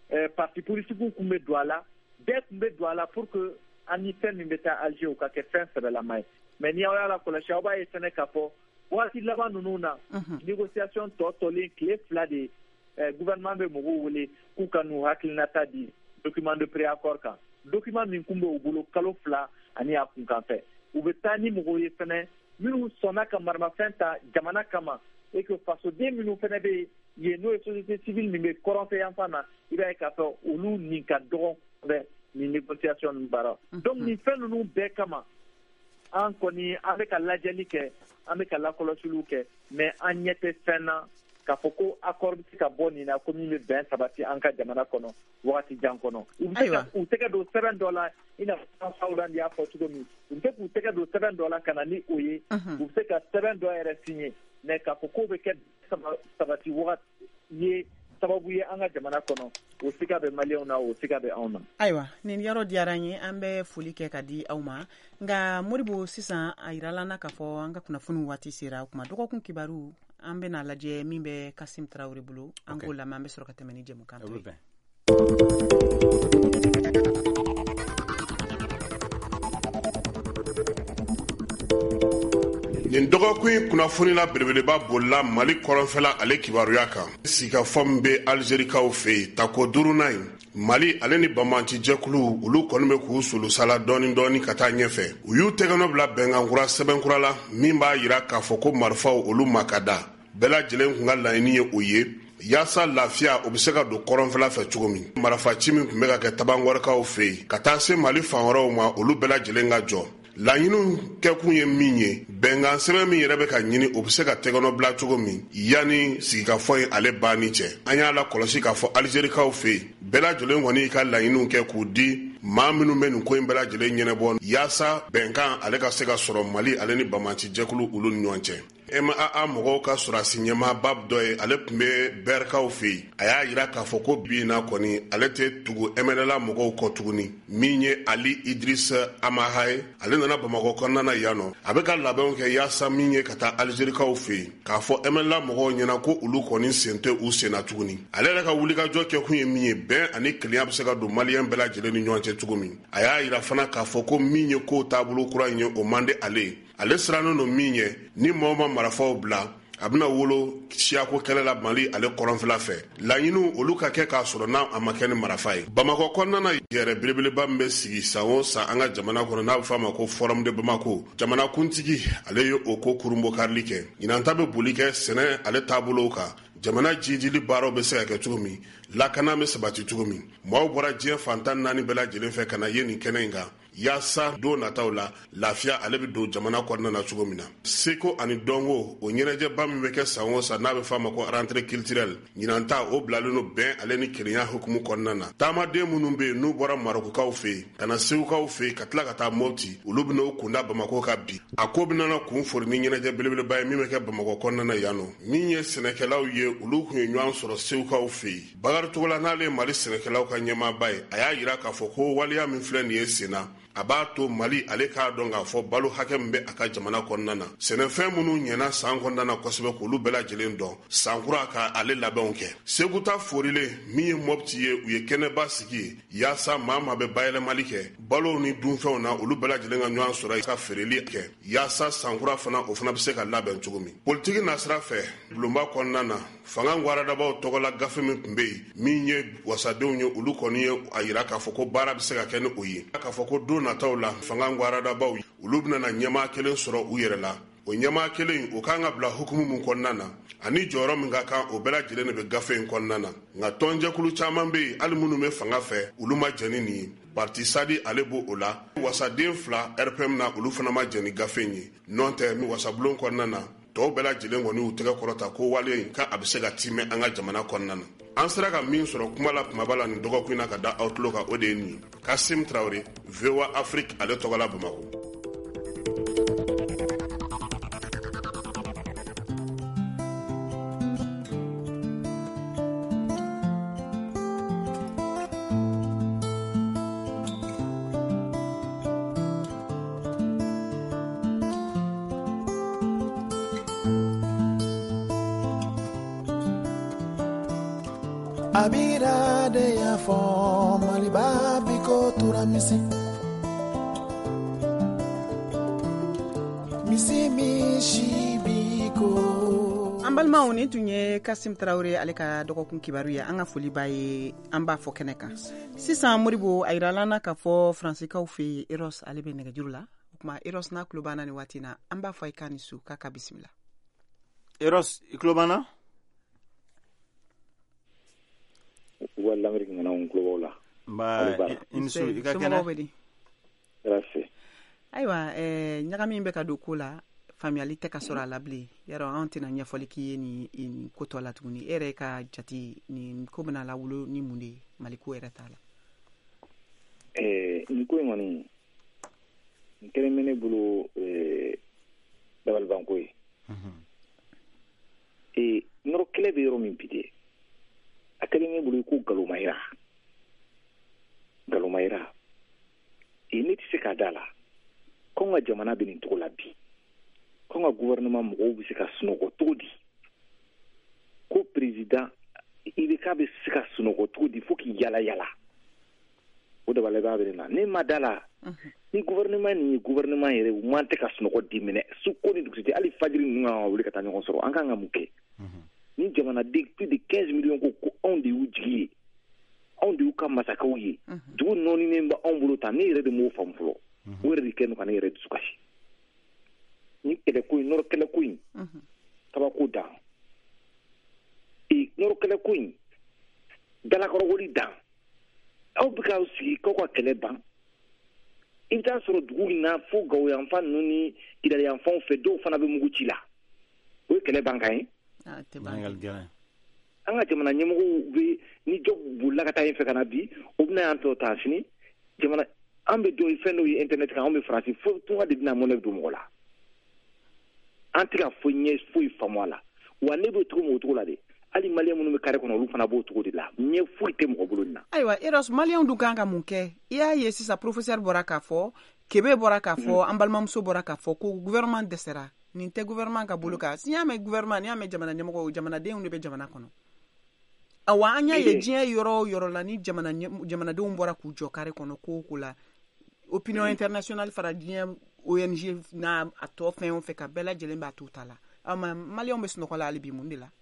parti politique kun bɛ don a la bɛɛ kun bɛ don a la pour que an ni fɛn min bɛ taa Alger o ka kɛ fɛn sɛbɛlama ye mais ni aw y'a la kɔlɔsi aw b'a ye fɛnɛ k'a fɔ waati laban ninnu na négociation tɔlen tile 2 de gouvernement bɛ mɔgɔw wele k'u ka n'u hakilinata di document de préaccord kan document min kun bɛ u bolo kalo 2 ani a kunkan fɛ u bɛ taa ni mɔgɔw ye fɛnɛ minnu sɔnna ka maramafɛn ta jamana kama et que fasoden minnu fɛnɛ bɛ yen n'o ye société civile min bɛ kɔrɔn fɛ yan fan na i b'a ye k'a fɔ olu nin ka dɔgɔn kosɛbɛ ni négociation ninnu baara donc nin fɛn ninnu bɛɛ kama an kɔni an bɛ ka lajɛli kɛ an bɛ ka lakɔlɔsiliw kɛ mais an ɲɛ tɛ fɛn na k'a fɔ ko accord bɛ se ka bɔ nin na ko min bɛ bɛn sabati an ka jamana kɔnɔ wagati jan kɔnɔ u bɛ se ka u tɛgɛ don sɛbɛn dɔ la i n'a fɔ François Hollande y'a fɔ cogo min u bɛ se k'u tɛgɛ don sɛbɛn dɔ la ka na ni o ye u bɛ se ka sɛbɛn dɔ yɛrɛ signer mais k'a fɔ k'o bɛ kɛ sabati wagati ye sababu ye an ka jamana kɔnɔ o siga bɛ maliyɛnw na o siga bɛ anw na. Ayiwa nin yɔrɔ diyara an ye an bɛ foli kɛ ka di aw ma nka Moribo sisan a yirala an na k'a fɔ an ka kunnafoni waati sera o kuma dɔgɔkun kibaru an bɛna lajɛ min bɛ Kasim Traoré bolo an k'o lamɛn an bɛ sɔrɔ ka tɛmɛ ni jɛmukan tɔ ye. nin dɔgɔkun kunnafoni la belebeleba bolila Mali kɔrɔnfɛla ale kibaruya kan sigikafɔ min bɛ Algérikaw fɛ yen tako 5nan in Mali ale ni Banbanci jɛkulu olu kɔni bɛ k'u solusala dɔɔni ka taa ɲɛfɛ u y'u tɛgɛnɔ bila bɛnkankura sɛbɛnkura la min b'a yira k'a fɔ ko marifaw olu ma ka da bɛɛ lajɛlen kun ka laɲini ye o ye yaasa lafiya o bɛ se ka don kɔrɔnfɛla fɛ cogo min marifaci min tun bɛ ka kɛ tabankɔrɔkaw fɛ yen ka taa se Mali fan wɛrɛw ma olu bɛɛ lajɛlen ka jɔ laɲiniw kɛkun ye min ye bɛnkan sɛbɛn min yɛrɛ bɛ ka ɲini o bɛ se ka tɛgɛnɔ bila cogo min yanni sigikafɔ in ale banni cɛ an y'a la kɔlɔsi k'a fɔ Algérikaw fɛ yen bɛɛ lajɛlen kɔni ka laɲiniw kɛ k'u di maa minnu bɛ nin ko in bɛɛ lajɛlen ɲɛnabɔ yaasa bɛnkan ale ka se ka sɔrɔ Mali ale ni Banbanci jɛkulu olu ni ɲɔgɔn cɛ MAA mɔgɔw ka sɔrɔsi ɲɛmaaba dɔ ye ale tun bɛ bɛrikaw fɛ yen a y'a yira k'a fɔ ko bi na kɔni ale tɛ tugu MNLA mɔgɔw kɔ tuguni min ye Ali Idrissa Amaha ye ale nana Bamakɔ kɔnɔna na yan nɔ a bɛ ka labɛnw kɛ yaasa min ye ka taa Algérikaw fɛ yen k'a fɔ MNLA mɔgɔw ɲɛna ko olu kɔni sen tɛ u sen na tuguni ale yɛrɛ ka wulikajɔ kɛkun ye min ye bɛn ani kelenya bɛ se ka don maliyɛn bɛɛ lajɛlen ni ɲɔgɔn cɛ cogo min a y'a yira fana k'a fɔ ko min ye kow taabolo kura in ye o man di ale sirannen don min ye ni mɔgɔ ma marifaw bila a bɛna wolo siyako kɛlɛ la Mali ale kɔrɔnfɛla fɛ laɲiniw olu ka kɛ k'a sɔrɔ n'a a ma kɛ ni marifa ye Bamakɔ kɔnɔna na yɛrɛ belebeleba min bɛ sigi san o san an ka jamana kɔnɔ n'a bɛ fɔ a ma ko Forum de Bamako jamanakuntigi ale ye o ko kurunbɔ karili kɛ ɲinan ta bɛ boli kɛ sɛnɛ ale taabolow kan jamana jijili baaraw bɛ se ka kɛ cogo min lakana bɛ sabati cogo min maaw bɔra diɲɛ fantan 4 bɛɛ lajɛlen fɛ ka na ye nin kɛnɛ in kan yaasa don nataw la lafiya ale bɛ don jamana kɔnɔna na cogo min na seko ani dɔnko o ɲɛnajɛba min bɛ kɛ san o san n'a bɛ fɔ a ma ko rentrée culturelle ɲinan ta o bilalen don bɛn ale ni kelenya hukumu kɔnɔna na taamaden minnu bɛ yen n'u bɔra Marokukaw fɛ yen ka na Segukaw fɛ yen ka tila ka taa Mopti olu bɛ n'o kunda Bamakɔ ka bi a ko bɛ na kun fori ni ɲɛnajɛ belebeleba ye min bɛ kɛ Bamakɔ kɔnɔna na yan nɔ min ye sɛnɛkɛlaw ye olu kun ye ɲɔgɔn sɔrɔ Segukaw fɛ yen Bakari Togola n'ale ye Mali sɛnɛkɛlaw ka ɲɛmaaba ye a y'a yira k'a fɔ ko waleya min filɛ nin ye sen na a b'a to Mali ale k'a dɔn k'a fɔ balo hakɛ min bɛ a ka jamana kɔnɔna na sɛnɛfɛn minnu ɲɛna san kɔnɔna na kosɛbɛ k'olu bɛɛ lajɛlen dɔn san kura ka ale labɛnw kɛ Segu ta forilen min ye Mopti ye u ye kɛnɛba sigi ye yaasa maa bɛ bayɛlɛmali kɛ balow ni dunfɛnw na olu bɛɛ lajɛlen ka ɲɔgɔn sɔrɔ ka feereli kɛ yaasa san kura fana o fana bɛ se ka labɛn cogo min politiki nasira fɛ bulonba kɔnɔna na fanga waradabaw tɔgɔla gafe min tun bɛ yen min ye wasadenw ye olu kɔni ye a yira k'a fɔ ko baara bɛ se ka kɛ ni o ye k'a fɔ ko don nataw la fanga waradabaw olu bɛna ɲɛmaa kelen sɔrɔ u yɛrɛ la o ɲɛmaa kelen o kan ka bila hukumu min kɔnɔna na ani jɔyɔrɔ min ka kan o bɛɛ lajɛlen de bɛ gafe in kɔnɔna na nka tɔnjɛkulu caman bɛ yen hali minnu bɛ fanga fɛ olu ma jɛn ni nin ye parti sadi ale b'o o la wasaden 2 RPM na olu fana ma jɛn ni gafe in ye nɔn tɛ wasabulon kɔnɔna na tɔw bɛɛ lajɛlen kɔni y'u tɛgɛ kɔrɔta ko wale in ka a bɛ se ka timɛ an ka jamana kɔnɔna na an sera ka min sɔrɔ kuma la kumaba la nin dɔgɔkun na ka da aw tulo kan o de ye nin Kasim Traoré VOA Afrique ale tɔgɔla Bamakɔ. Abira de ya fo maliba biko tura misi mishi biko. An balimaw ni tun ye Kasim Traoré ale ka dɔgɔkun kibaru ye an ka foli b'a ye an b'a fɔ kɛnɛ kan. Sisan Moribo a yira lana k'a fɔ Fransikaw fɛ Eros ale bɛ nɛgɛjuru la. O kuma Eros n'a tulo b'an na ni waati na an b'a fɔ i k'a ni su k'a ka bisimila. Eros i tulo b'an na? Wala Amerika ngana un tulo la. Ba insu i ka kɛnɛ. Gracias. Ayiwa ɲagami bɛ ka don ko la faamuyali tɛ ka sɔrɔ a la bilen yarɔ an tɛna ɲɛfɔli k'i ye ni ko tɔ la tuguni e yɛrɛ ka jate ni ko bɛna lawolo ni mun de ye Mali ko yɛrɛ t'a la. Ni ko in kɔni n kelen bɛ ne bolo dabalibanko ye. Nɔrɔ kɛlɛ bɛ yɔrɔ min bi de a kelen bɛ ne bolo ko ngalonmayira ne tɛ se k'a da la ko n ka jamana bɛ nin cogo la bi. Ko nga gouvernement mɔgɔw bɛ se ka sunɔgɔ cogo di ko président IBK bɛ se ka sunɔgɔ cogo di fo k'i yala yala o de b'ale b'a bɛ na ne ma da la ni gouvernement nin ye gouvernement yɛrɛ u man tɛ ka sunɔgɔ di minɛ su ko ni dugusɛjɛ hali fajiri ninnu kan ka wuli ka taa ɲɔgɔn sɔrɔ an kan ka mun kɛ ni jamanaden plus de 15 millions ko anw de y'u jigi ye anw de y'u ka masakɛw ye dugu nɔɔninen bɛ anw bolo tan ne yɛrɛ de m'o faamu fɔlɔ o yɛrɛ de kɛ no ka ne yɛrɛ dusu kasi ni kɛlɛ ko in nɔrɔ kɛlɛ ko in kabako dan nɔrɔ kɛlɛ ko in dalakɔrɔbɔli dan aw bɛ k'aw sigi k'aw ka kɛlɛ ban i bɛ taa sɔrɔ dugu in na fo Gawo yanfan ninnu ni Kidali yanfanw fɛ dɔw fana bɛ mugu ci la o ye kɛlɛ ban kan ye an ka jamana ɲɛmɔgɔw bɛ ni jɔ bolila ka taa yen fɛ ka na bi o bɛna y'an tɔ ta sini jamana an bɛ dɔ fɛn dɔw ye internet kan an bɛ Faransi fo tunga de bɛna mɔnɛ don mɔgɔ la an tɛ ka foyi faamu a la wa ne bɛ tugu o cogo la de hali maliyɛn minnu bɛ kare kɔnɔ olu fana b'o cogo de la ɲɛ foyi tɛ mɔgɔ bolo nin na. Ayiwa Eros maliyɛnw dun kan ka mun kɛ i y'a ye sisan professeur bɔra k'a fɔ Kebe bɔra k'a fɔ an balimamuso bɔra k'a fɔ ko gouvernement dɛsɛra nin tɛ gouvernement ka bolo kan n'i y'a mɛn gouvernement n'i y'a mɛn jamana ɲɛmɔgɔ jamanadenw de bɛ jamana kɔnɔ awa an y'a ye diɲɛ yɔrɔ o yɔrɔ la ni jamanadenw bɔra k'u jɔ kare kɔnɔ ko la opinion internationale fara diɲɛ ONG n'a a tɔ fɛn o fɛ ka bɛɛ lajɛlen b'a t'u ta la maliyɛnw bɛ sunɔgɔ la hali bi mun de la.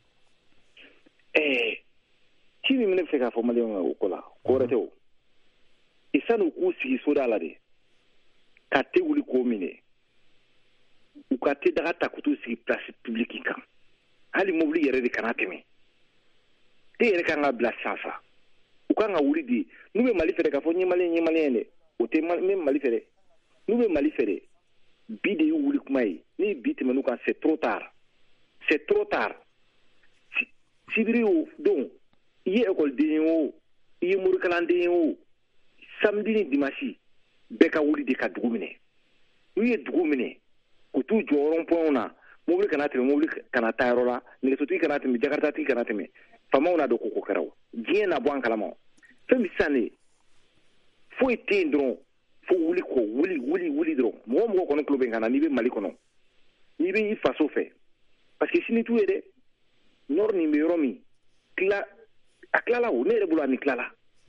ci min bɛ fɛ k'a fɔ maliyɛnw o ko la ko wɛrɛ tɛ o sani u k'u sigi soda la de ka te wuli k'o minɛ u ka te daga ta k'u t'u sigi place publique kan hali mobili yɛrɛ de kana tɛmɛ te yɛrɛ kan ka bila sansa u kan ka wuli de n'u bɛ Mali fɛ k'a fɔ n ye maliyɛn dɛ o tɛ Mali fɛ dɛ n'u bɛ Mali fɛ dɛ bi de y'u wuli kuma ye ni bi tɛmɛn'u kan c'est trop tard sibiri o don i ye écoleden ye o i ye morikalanden ye o samedi ni dimanche bɛɛ ka wuli de ka dugu minɛ n'u ye dugu minɛ u t'u jɔ rond-point na mobili kana tɛmɛ mobili kana taa yɔrɔ la nɛgɛsotigi kana tɛmɛ jakaratigi kana tɛmɛ faamaw na dɔn ko kɛra o diɲɛ na bɔ an kalama fɛn min sisan de foyi tɛ yen dɔrɔn fo wuli dɔrɔn mɔgɔ kɔni tulo bɛ kan na n'i bɛ Mali kɔnɔ n'i bɛ i faso fɛ parce que sini t'u ye dɛ nord nin bɛ yɔrɔ min a tilala o ne yɛrɛ bolo a nin tilala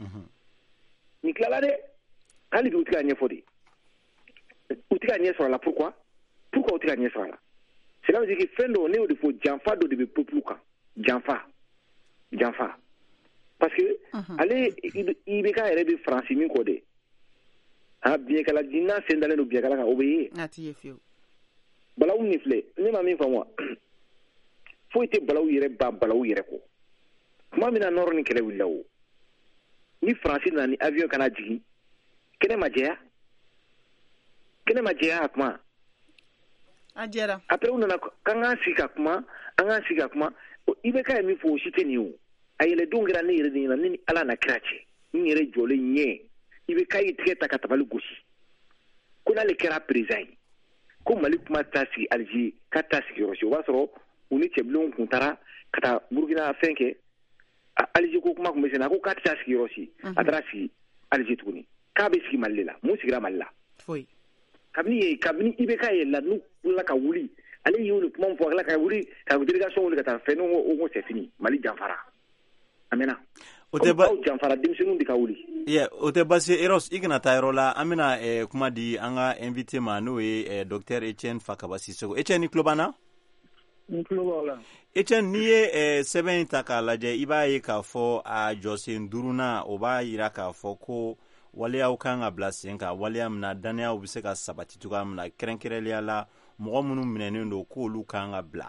dɛ hali bi u tɛ ka ɲɛfɔ de u tɛ ka ɲɛ sɔrɔ a la pourquoi u tɛ ka ɲɛ sɔrɔ a la c'est veut dire que fɛn dɔ ne y'o de fɔ janfa dɔ de bɛ peuple kan janfa parce que ale IBK yɛrɛ bɛ Faransi min kɔ dɛ biɲɛkala n'a sen dalen don biɲɛkala kan o bɛ ye balawu nin filɛ ne ma min faamu wa foyi tɛ balawu yɛrɛ kɔ tuma min na nɔrɔ ni kɛlɛ wulila o ni Faransi nana ni avion kana jigin kɛnɛ ma jɛya a kuma a jɛra après u nana k'an k'an sigi ka kuma IBK ye min fɔ o si tɛ nin ye o a yɛlɛdon kɛra ne yɛrɛ de ɲɛna ne ni Ala na kira cɛ n yɛrɛ jɔlen ɲɛ IBK ye tigɛ ta ka tabali gosi ko n'ale kɛra président ye ko Mali kuma taa sigi Alger k'a taa sigi yɔrɔ si o b'a sɔrɔ u ni cɛbilenw kun taara ka taa Burkina fɛn kɛ Alger ko kuma kun bɛ senna ko k'a tɛ taa sigi yɔrɔ si a taara sigi Alger tuguni k'a bɛ sigi Mali la mun sigira Mali la kabini IBK ye la n'u tilala ka wuli ale y'o ni kuma fɔ ala ka wuli ka délégation wuli ka taa fɛn o ko c'est fini Mali janfara amena o tɛ ba janfara denmisɛnninw de ka wuli o tɛ basi Eros i kana taa yɔrɔ la an bɛna kuma di an ka invité ma n'o ye docteur Etienne Fakaba Sisoko. Etienne, i tulo b'an na? n tulo b'aw la. Etienne, n'i ye sɛbɛn in ta k'a lajɛ i b'a ye k'a fɔ a jɔsen 5nan o b'a yira k'a fɔ ko waleyaw kan ka bila sen kan, waleya min na danayaw bɛ se ka sabati cogoya min na, kɛrɛnkɛrɛnnenya la mɔgɔ minnu minɛnen don k'olu kan ka bila.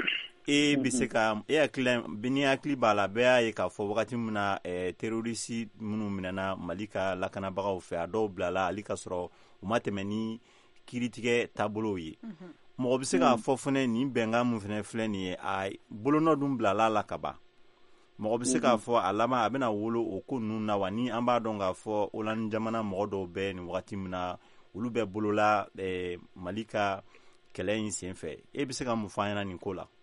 Bɛ se ka n'i hakili b'a la bɛɛ y'a ye k'a fɔ wagati min na terroriste minnu minɛna Mali ka lakanabagaw fɛ a dɔw bilala hali ka sɔrɔ u ma tɛmɛ ni kiiritigɛ taabolow ye. Mɔgɔ bɛ se k'a fɔ fana nin bɛnkan min fana filɛ nin ye a bolonɔ dun bilala la ka ban. Mɔgɔ bɛ se k'a fɔ a laban a bɛna wolo o ko ninnu na wa ni an b'a dɔn k'a fɔ Hollande jamana mɔgɔ dɔw bɛ nin wagati min na olu bɛ bolola Mali ka kɛlɛ in sen fɛ. E bɛ se ka mun fɔ an ɲɛna nin ko la?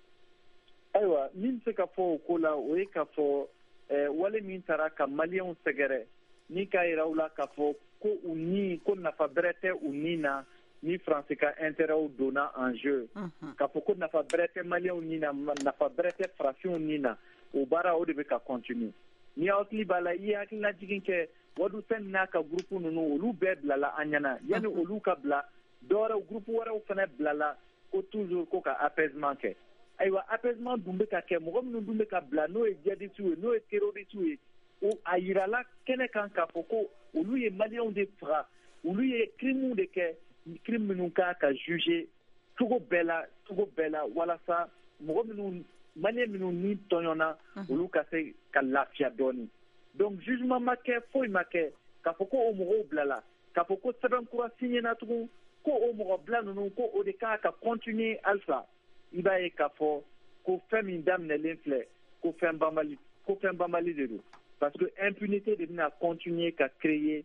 Ayiwa, min bɛ se ka fɔ o ko la o ye k'a fɔ wale min taara ka maliyɛnw sɛgɛrɛ ni k'a yira u la k'a fɔ ko u ni ko nafa bɛrɛ tɛ u ni na ni faransi ka intérêtw donna en jeu k'a fɔ ko nafa bɛrɛ tɛ maliyɛnw ni na nafa bɛrɛ tɛ farafinw ni na o baara o de bɛ ka continue. Ni hakili b'a la i ye hakililajigin kɛ Wadu Sen n'a ka groupe ninnu olu bɛɛ bilala an ɲɛna yanni olu ka bila dɔwɛrɛw groupe wɛrɛw fana bilala ko toujours ko ka apaisement kɛ. Ayiwa apaisement dun bɛ ka kɛ mɔgɔ minnu dun bɛ ka bila n'o ye djihadistes ye n'o ye terroristes ye a yirala kɛnɛ kan k'a fɔ ko olu ye maliyɛnw de faga olu ye crimes de kɛ crime minnu kan ka juger cogo bɛɛ la walasa mɔgɔ minnu maliyɛn minnu ni tɔɲɔna olu ka se ka lafiya dɔɔni. Donc jugement ma kɛ foyi ma kɛ k'a fɔ ko o mɔgɔw bilala k'a fɔ ko sɛbɛn kura signena tugun ko o mɔgɔ bila ninnu ko o de kan ka continuer halisa. I b'a ye k'a fɔ ko fɛn min daminɛlen filɛ ko fɛn banbali de don parce que impunité de bɛna continuer ka créer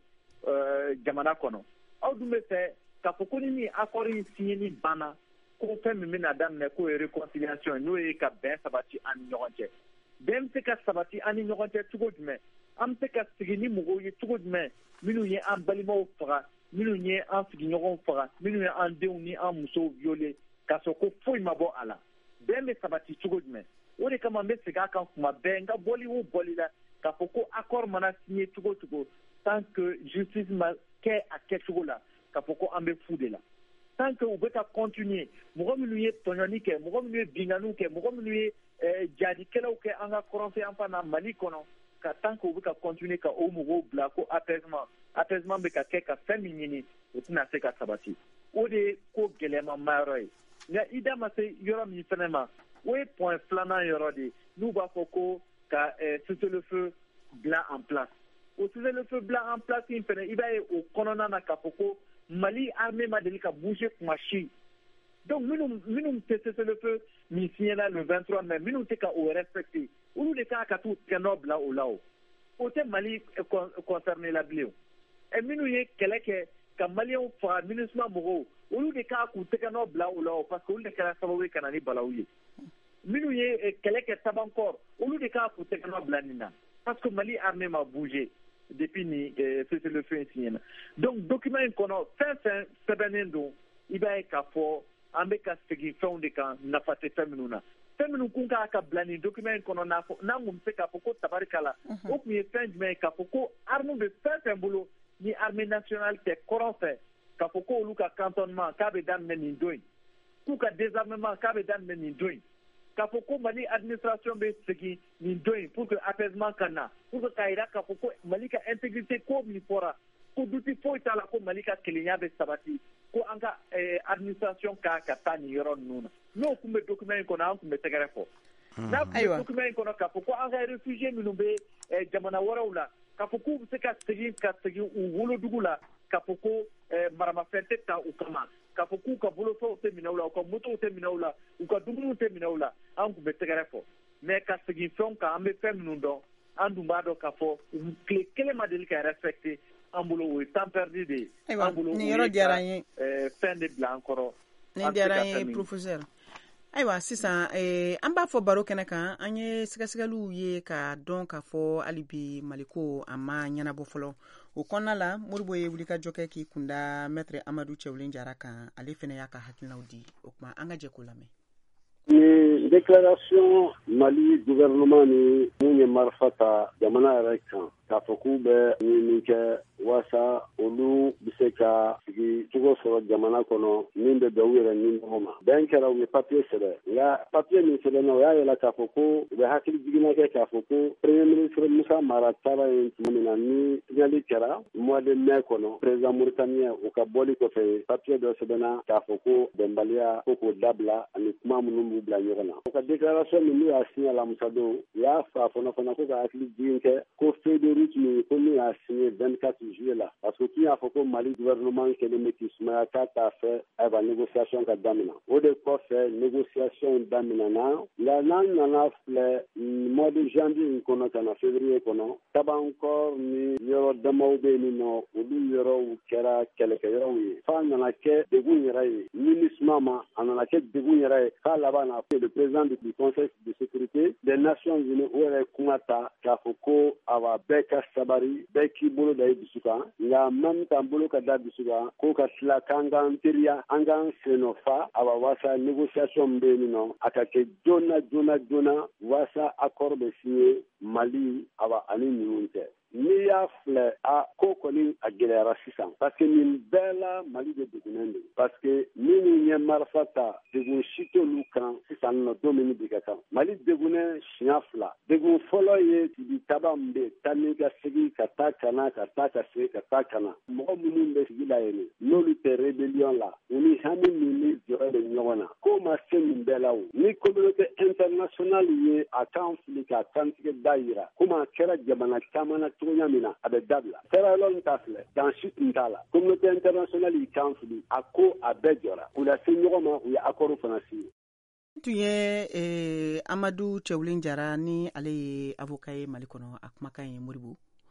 jamana kɔnɔ. Aw dun bɛ fɛ k'a fɔ ko ni min accord in signé banna ko fɛn min bɛna daminɛ k'o ye réconciliation n'o ye ka bɛn sabati an ni ɲɔgɔn cɛ. Bɛn bɛ se ka sabati an ni ɲɔgɔn cɛ cogo jumɛn? An bɛ se ka sigi ni mɔgɔw ye cogo jumɛn minnu ye an balimaw faga minnu ye an sigiɲɔgɔnw faga minnu ye an denw ni an musow violer k'a sɔrɔ ko foyi ma bɔ a la. Bɛn bɛ sabati cogo jumɛn? O de kama n bɛ segin a kan kuma bɛɛ n ka bɔli o bɔli la k'a fɔ ko accord mana signé cogo cogo tant que justice ma kɛ a kɛcogo la k'a fɔ ko an bɛ fu de la. Tant que u bɛ ka continuer mɔgɔ minnu ye tɔɲɔni kɛ mɔgɔ minnu ye binganiw kɛ mɔgɔ minnu ye jadikɛlaw kɛ an ka kɔrɔnfɛ yan fan na Mali kɔnɔ ka tant que u bɛ ka continuer ka o mɔgɔw bila ko apaisement bɛ ka kɛ ka fɛn min ɲini o tɛna se ka sabati. O de ye ko gɛlɛman ma yɔrɔ ye. Nka i da ma se yɔrɔ min fana ma o ye point filanan yɔrɔ de n'u b'a fɔ ko ka cessez-le-feu bila en place. O cessez-le-feu bila en place in fana i b'a ye o kɔnɔna na k'a fɔ ko Mali armée ma deli ka bouger kuma si. Donc minnu tɛ cessez-le-feu min signera le 23 mai minnu tɛ ka o respecter olu de kan ka t'u tigɛ nɔ bila o la o. O tɛ Mali concerné la bilen o. Et minnu ye kɛlɛ kɛ ka maliyɛnw faga MINUSMA mɔgɔw olu de kan k'u tɛgɛ nɔ bila o la o parce que olu de kɛra sababu ye ka na ni balawu ye. Minnu ye kɛlɛ kɛ Tabankɔr olu de kan k'u tɛgɛ nɔ bila nin na parce que Mali armée ma bougé depuis ni cessez-le-feu signé na. Donc document in kɔnɔ fɛn sɛbɛnnen don i b'a ye k'a fɔ an bɛ ka segin fɛnw de kan nafa tɛ fɛn minnu na. Fɛn minnu kun kan ka bila nin document in kɔnɔ n'an kun bɛ se k'a fɔ ko tabarikala o kun ye fɛn jumɛn ye k'a fɔ ko arme bɛ fɛn bolo ni armée nationale tɛ kɔrɔn fɛ k'a fɔ ko olu ka cantonnement k'a bɛ daminɛ nin don in k'u ka désarmement k'a bɛ daminɛ nin don in k'a fɔ ko Mali administration bɛ segin nin don in pour que apaisement ka na pour que k'a jira k'a fɔ ko Mali ka intégrité ko min fɔra ko duti foyi t'a la ko Mali ka kelenya bɛ sabati ko an ka administration ka taa nin yɔrɔ ninnu na n'o kun bɛ document in kɔnɔ an kun bɛ tɛgɛrɛ fɔ n'a kun bɛ document in kɔnɔ k'a fɔ ko an ka réfugiés minnu bɛ jamana wɛrɛw la k'a fɔ k'u bɛ se ka segin u wolodugu la k'a fɔ ko maramafɛn tɛ ta u kama k'a fɔ k'u ka bolofɛnw tɛ minɛ u la u ka motow tɛ minɛ u la u ka dumuniw tɛ minɛ u la an kun bɛ tɛgɛrɛ fɔ mais ka segin fɛnw kan an bɛ fɛn minnu dɔn an dun b'a dɔn k'a fɔ tile kelen ma deli ka respecter an bolo o ye temps perdu de ye an bolo o ye fɛn de bila an kɔrɔ nin diyara n ye professeur. Ayiwa sisan an b'a fɔ baro kɛnɛ kan an ye sɛgɛsɛgɛliw ye ka dɔn k'a fɔ hali bi Maliko a ma ɲɛnabɔ fɔlɔ o kɔnɔna la Modibo ye wulikajɔ kɛ k'i kunda maître Amadu Cɛwlen Jara kan ale fana y'a ka hakilinaw di o kuma an ka jɛ k'o lamɛn. N bɛ déclaration Mali gouvernement ni mun ye marifa ta jamana yɛrɛ kan k'a fɔ k'u bɛ ɲini kɛ waasa olu bɛ se ka sigi cogo sɔrɔ jamana kɔnɔ min bɛ bɛn u yɛrɛ ni ɲɔgɔn ma. Bɛn kɛra u ye papiye sɛbɛn nka papiye min sɛbɛnna o y'a yɛlɛ k'a fɔ ko u bɛ hakili jiginna kɛ k'a fɔ ko premier ministre Musa Mara taara yen tuma min na ni signali kɛra mois de mai kɔnɔ président mauritanien u ka bɔli kɔfɛ papiye dɔ sɛbɛnna k'a fɔ ko bɛnbaliya ko k'o dabila ani kuma minnu b'u bila ɲɔgɔn na. O ka déclaration min n'u y'a signé alamisa don u y'a fɔ fana ko ka hakili jigin kɛ ko feuille de route min ko n'u y'a signé 24 juillet la parce que k'i y'a fɔ ko Mali gouvernement kelen bɛ k'i sumaya k'a t'a fɛ ayiwa négociation ka daminɛ o de kɔfɛ négociation daminɛna nka n'an nana filɛ mois de janvier in kɔnɔ ka na février kɔnɔ Tabankɔr ni yɔrɔ damaw bɛ yen nɔ olu yɔrɔw kɛra kɛlɛkɛyɔrɔw ye f'a nana kɛ degun yɛrɛ ye MINUSMA ma a nana kɛ degun yɛrɛ ye k'a laban na le président du Conseil de sécurité des Nations Unies o yɛrɛ kuma ta k'a fɔ ko awa bɛɛ ka sabari bɛɛ k'i bolo da i dusu kan nka même k'an bolo ka da dusu kan ko ka tila k'an k'an teriya an k'an sennɔ fa awa waasa négociation min bɛ yen nɔ a ka kɛ joona waasa accord bɛ signé Mali awa ani ninnu cɛ. N'i y'a filɛ a ko kɔni a gɛlɛyara sisan parce que nin bɛɛ la Mali de degunnen don parce que minnu ye marifa ta degun si t'olu kan sisan nɔ don min bi ka kan Mali degunnen siɲɛ fila degun fɔlɔ ye Sidi Taba min bɛ taa ni ka segin ka taa kana ka taa ka segin ka taa kana mɔgɔ minnu bɛ sigi la yen n'olu tɛ rébellion la u ni hami min ni jɔyɔrɔ bɛ ɲɔgɔn na ko ma se nin bɛɛ la o ni communauté internationale ye a kan fili k'a kantigɛ da yira komi a kɛra jamana caman na cogoya min na a bɛ dabila Sierra Leone ta filɛ dansi tun t'a la communauté internationale y'i kan fili a ko a bɛɛ jɔra u la se ɲɔgɔn ma u ye accord fana signé. Tun ye Amadu Cɛwolin Jara ni ale ye avocat ye Mali kɔnɔ a kumakan ye Moribo.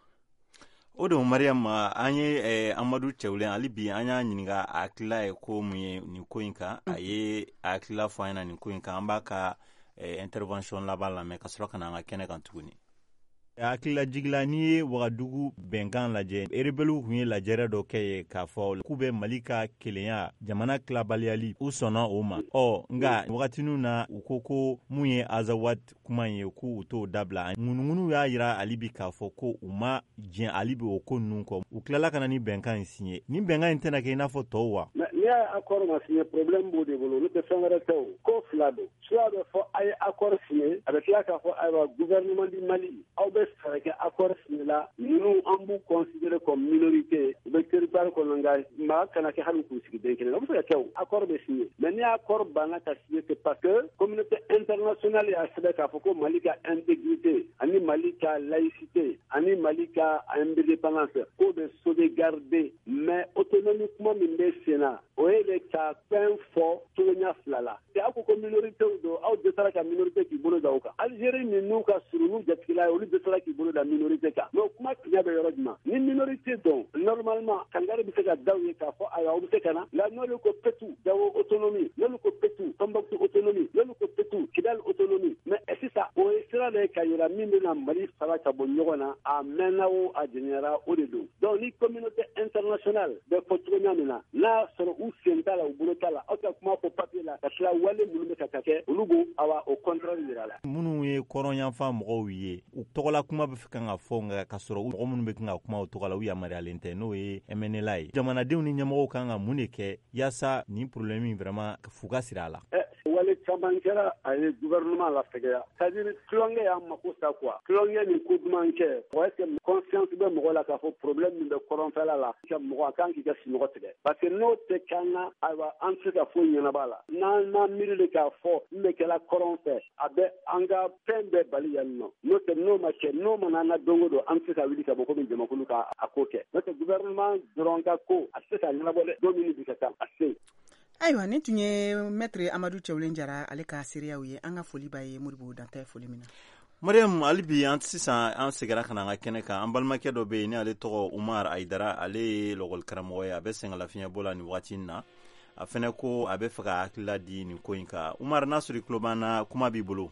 O don Mariam an ye Amadu Cɛwolin ali bi an y'a ɲininka a hakilila ye ko mun ye nin ko in kan a ye a hakilila fɔ an ɲɛna nin ko in kan an b'a ka intervention laban lamɛn ka sɔrɔ ka na an ka kɛnɛ kan tuguni. Hakilila jigila n'i ye Wagadugu bɛnkan lajɛ rebelu tun ye lajɛrɛ dɔ kɛ ye k'a fɔ k'u bɛ Mali ka kelenya jamana tilabaliyali u sɔnna o ma nka wagatinin na u ko mun ye Azawad kuma ye k'u t'o dabila ŋunuŋunu y'a yira ali bi k'a fɔ ko u ma jɛn ali bi o ko ninnu kɔ u tilala ka na ni bɛnkan in signé ni bɛnkan in tɛna kɛ i n'a fɔ tɔw wa. N'i y'a accord ma signé problème b'o de bolo olu tɛ fɛn wɛrɛ tɛ o ko fila don soit bɛ fɔ a ye accord signé a bɛ tila k'a fɔ ayiwa gouvernement du Mali aw bɛ fɛɛrɛ kɛ accord signé la ninnu an b'u considérer comme minorité u bɛ territoire kɔnɔ nka maa kana kɛ hali k'u sigi den kelen na o bɛ se ka kɛ o accord bɛ signé mais ni accord banna ka signé c'est parce que communauté internationale y'a sɛbɛn k'a fɔ ko Mali ka intégrité ani Mali ka laïcité ani Mali ka indépendance k'o bɛ sauvegarder mais autonomie kuma min bɛ sen na o ye de ka fɛn fɔ cogoya fila la te aw ko minoritéw don aw dɛsɛra ka minorité k'i bolo da o kan Algérie ni n'u ka surun n'u jatigila ye olu dɛsɛra k'i bolo da minorité kan mais o kuma tiɲɛ bɛ yɔrɔ jumɛn ni minorité don normalement kangari bɛ se ka daw ye k'a fɔ ayiwa aw bɛ se ka na la n'olu ko petu Dawo autonomie n'olu ko petu Tombouctou autonomie n'olu ko petu Kidal autonomie mais sisan o ye sira de ka yira min bɛna Mali fara ka bɔ ɲɔgɔn na a mɛnna o a jɛnyara o de don donc ni communauté internationale bɛ fɔ cogoya min na n'a sɔrɔ u sen t'a la u bolo t'a la aw ka kuma fɔ papier la ka tila wale minnu bɛ ka kɛ olu b'o awa o contraire yira la. Minnu ye kɔrɔnyanfan mɔgɔw ye u tɔgɔla kuma bɛ kan ka fɔ nka ka sɔrɔ mɔgɔ minnu bɛ kan ka kuma o tɔgɔ la u yamaruyalen tɛ n'o ye MNLA ye jamanadenw ni ɲɛmɔgɔw kan ka mun de kɛ yaasa nin problème in vraiment fu ka sira a la. Wale caman kɛra a ye gouvernement lasɛgɛya c'est-à-dire tulonkɛ y'a mako sa quoi tulonkɛ ni ko duman kɛ o est-ce que conscience bɛ mɔgɔ la k'a fɔ problème min bɛ kɔrɔnfɛla la ka mɔgɔ a kan k'i ka sinɔgɔ tigɛ parce que n'o tɛ k'an na ayiwa an tɛ se ka foyi ɲɛnabɔ la n'an ma miiri de k'a fɔ n bɛ kɛla kɔrɔn fɛ a bɛ an ka fɛn bɛɛ bali yan nɔ n'o tɛ n'o ma kɛ n'o mana an na don o don an tɛ se ka wuli ka bɔ komi jamakulu ka a ko kɛ n'o tɛ gouvernement dɔrɔn ka ko a tɛ se ka ɲɛnabɔ dɛ don min bi ka taa a se. Ayiwa ni tun ye maître Amadu Cɛwolin Jara ale ka seereyaw ye an ka foli b'a ye Moribo dantɛ foli min na. Mariam ali bi an sisan an seginna ka na an ka kɛnɛ kan an balimakɛ dɔ bɛ yen ni ale tɔgɔ Umar Aidara ale ye lɔgɔli karamɔgɔ ye a bɛ sɛngɛlafiɲɛbɔ la nin waati in na a fɛnɛ ko a bɛ fɛ ka hakilila di nin ko in kan Umar n'a sɔrɔ i tulo b'an na kuma b'i bolo.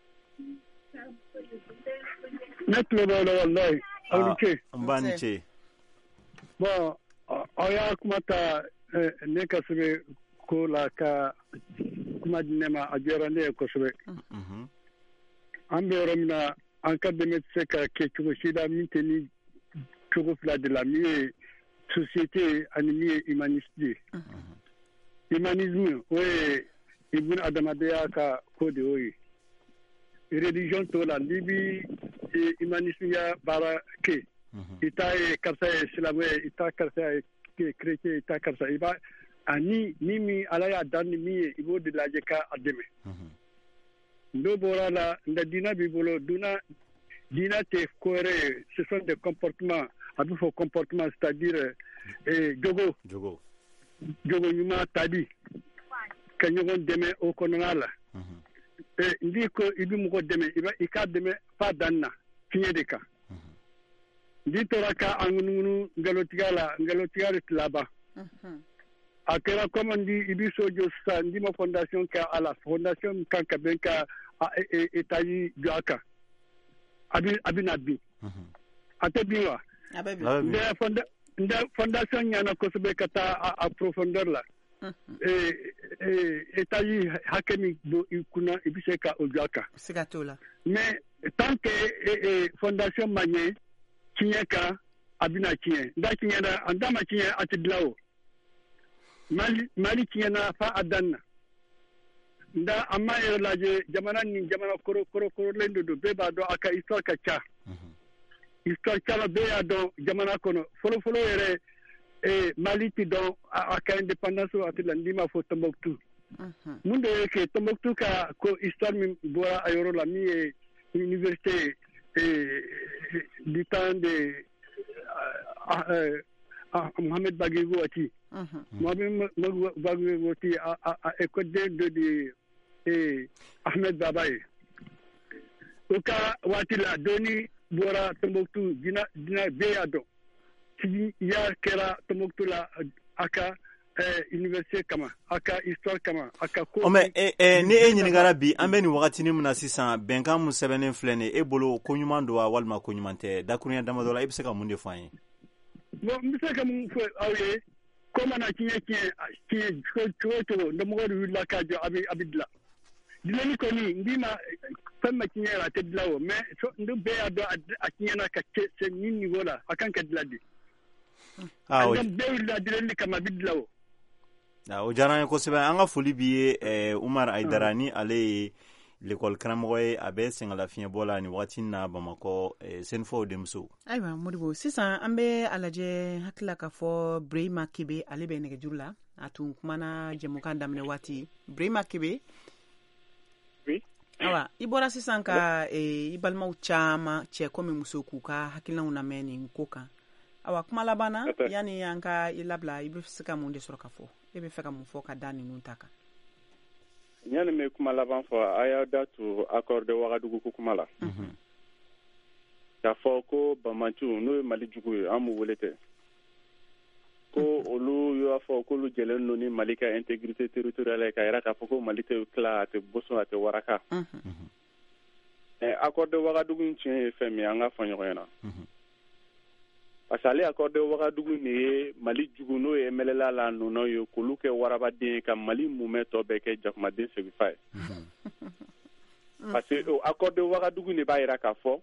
Ne tulo b'aw la walayi aw ni ce. N b'a ni ce. Bon aw y'a kuma ta ne ka sɛbɛn ko la ka kuma di ne ma a diyara ne ye kosɛbɛ an bɛ yɔrɔ min na an ka dɛmɛ tɛ se ka kɛ cogo si la min tɛ ni cogo fila de la min ye société ani min ye humaniste ye humanisme o ye ibun adamadenya ka ko de y'o ye religion t'o la n'i bi humanisme ya baara kɛ i ta ye karisa ye silamɛ ye i ta karisa ye chrétien i ta karisa i b'a ani ni min ala y'a dan ni min ye i b'o de lajɛ ka a dɛmɛ n'o bɔra la nka diina b'i bolo diina tɛ ko wɛrɛ ye ce sont des comportements a bɛ fɔ comportement c'est-à-dire jogo ɲuman tali ka ɲɔgɔn dɛmɛ o kɔnɔna la n'i ko i bɛ mɔgɔ dɛmɛ i k'a dɛmɛ fa dan na fiɲɛ de kan n'i tora ka a ŋunuŋunu nkalontigiya la nkalontigiya de tɛ laban a kɛra comme i bɛ so jɔ sisan n'i ma fondation kɛ a la fondation kan ka bɛn ka étage jɔ a kan a bɛ na bin a tɛ bin wa nda fondation ɲana kosɛbɛ ka taa a profondeur la étage hakɛ min don i kunna i bɛ se ka o jɔ a kan siga t'o la mais tant que fondation ma ɲɛ tiɲɛ kan a bɛna tiɲɛ nda tiɲɛna an da ma tiɲɛ a tɛ dilan o mali tiɲɛna fa a dan na nda an m'a yɛrɛ lajɛ jamana ni jamana kɔrɔkɔrɔlen de don bɛɛ b'a dɔn a ka histoire ka ca histoire caman bɛɛ y'a dɔn jamana kɔnɔ fɔlɔfɔlɔ yɛrɛ mali tɛ dɔn a ka indépendance waati la n'i ma fɔ Tombouctou mun de ye kɛ Tombouctou ka ko histoire min bɔra a yɔrɔ la min ye université du temps de Mohamed Baguigou waati Mohamed Baguigou waati a école de Ahmed Baba ye o ka waati la dɔɔni bɔra Tombouctou dina bɛɛ y'a dɔn tigi ya kɛra Tombouctou la a ka université kama a ka histoire kama a ka ko ni e ɲinigara bi an bɛ nin wagatinin min na sisan bɛnkan mun sɛbɛnnen filɛ nin e bolo ko ɲuman don wa walima ko ɲuman tɛ dakurunya damadɔ la i bɛ se ka mun de fɔ an ye bon n bɛ se ka mun fɔ aw ye ko mana tiɲɛ cogo ndamɔgɔ de wulila k'a jɔ a bɛ dilan dilani kɔni n b'i ma fɛn ma tiɲɛ yɛrɛ a tɛ dilan o mais n bɛɛ y'a dɔn a tiɲɛna ka se nin niveau la a kan ka dilan de bɛɛ wulila dilani kama a bɛ dilan o o diyara n ye kosɛbɛ an ka foli b'i ye Umar Aidara ni ale ye l'école karamɔgɔ ye a bɛ sɛngɛlafiɲɛbɔ la nin wagati na Bamakɔ Senufɔw denmuso ayiwa Modibo sisan an bɛ a lajɛ hakilila k'a fɔ Brahima Kebe ale bɛ nɛgɛjuru la a tun kumana jɛmukan daminɛ waati Brahima Kebe awa i bɔra sisan ka i balimaw caman cɛ komi muso k'u ka hakilinaw lamɛn nin ko kan awa kuma laban na yani an ka i labila i bɛ se ka mun de sɔrɔ ka fɔ e bɛ fɛ ka mun fɔ ka da ninnu ta kan yani n bɛ kuma laban fɔ a y'a da tu accord de Wagadugu ko kuma la k'a fɔ ko Banbanci n'o ye Mali jugu ye an b'u wele tɛ ko olu y'a fɔ k'olu jɛlen don ni Mali ka intégrité territoriale ye k'a yira k'a fɔ ko Mali tɛ tila a tɛ boson a tɛ waraka accord de Wagadugu in tiɲɛ ye fɛn min ye an ka fɔ ɲɔgɔn ɲɛna parce que ale accord de Wagadugu nin ye Mali jugu n'o ye MLLA la nɔnɔ ye k'olu kɛ warabaden ye ka Mali mumɛ tɔ bɛɛ kɛ jakumaden segifa ye parce que accord de Wagadugu ne b'a yira k'a fɔ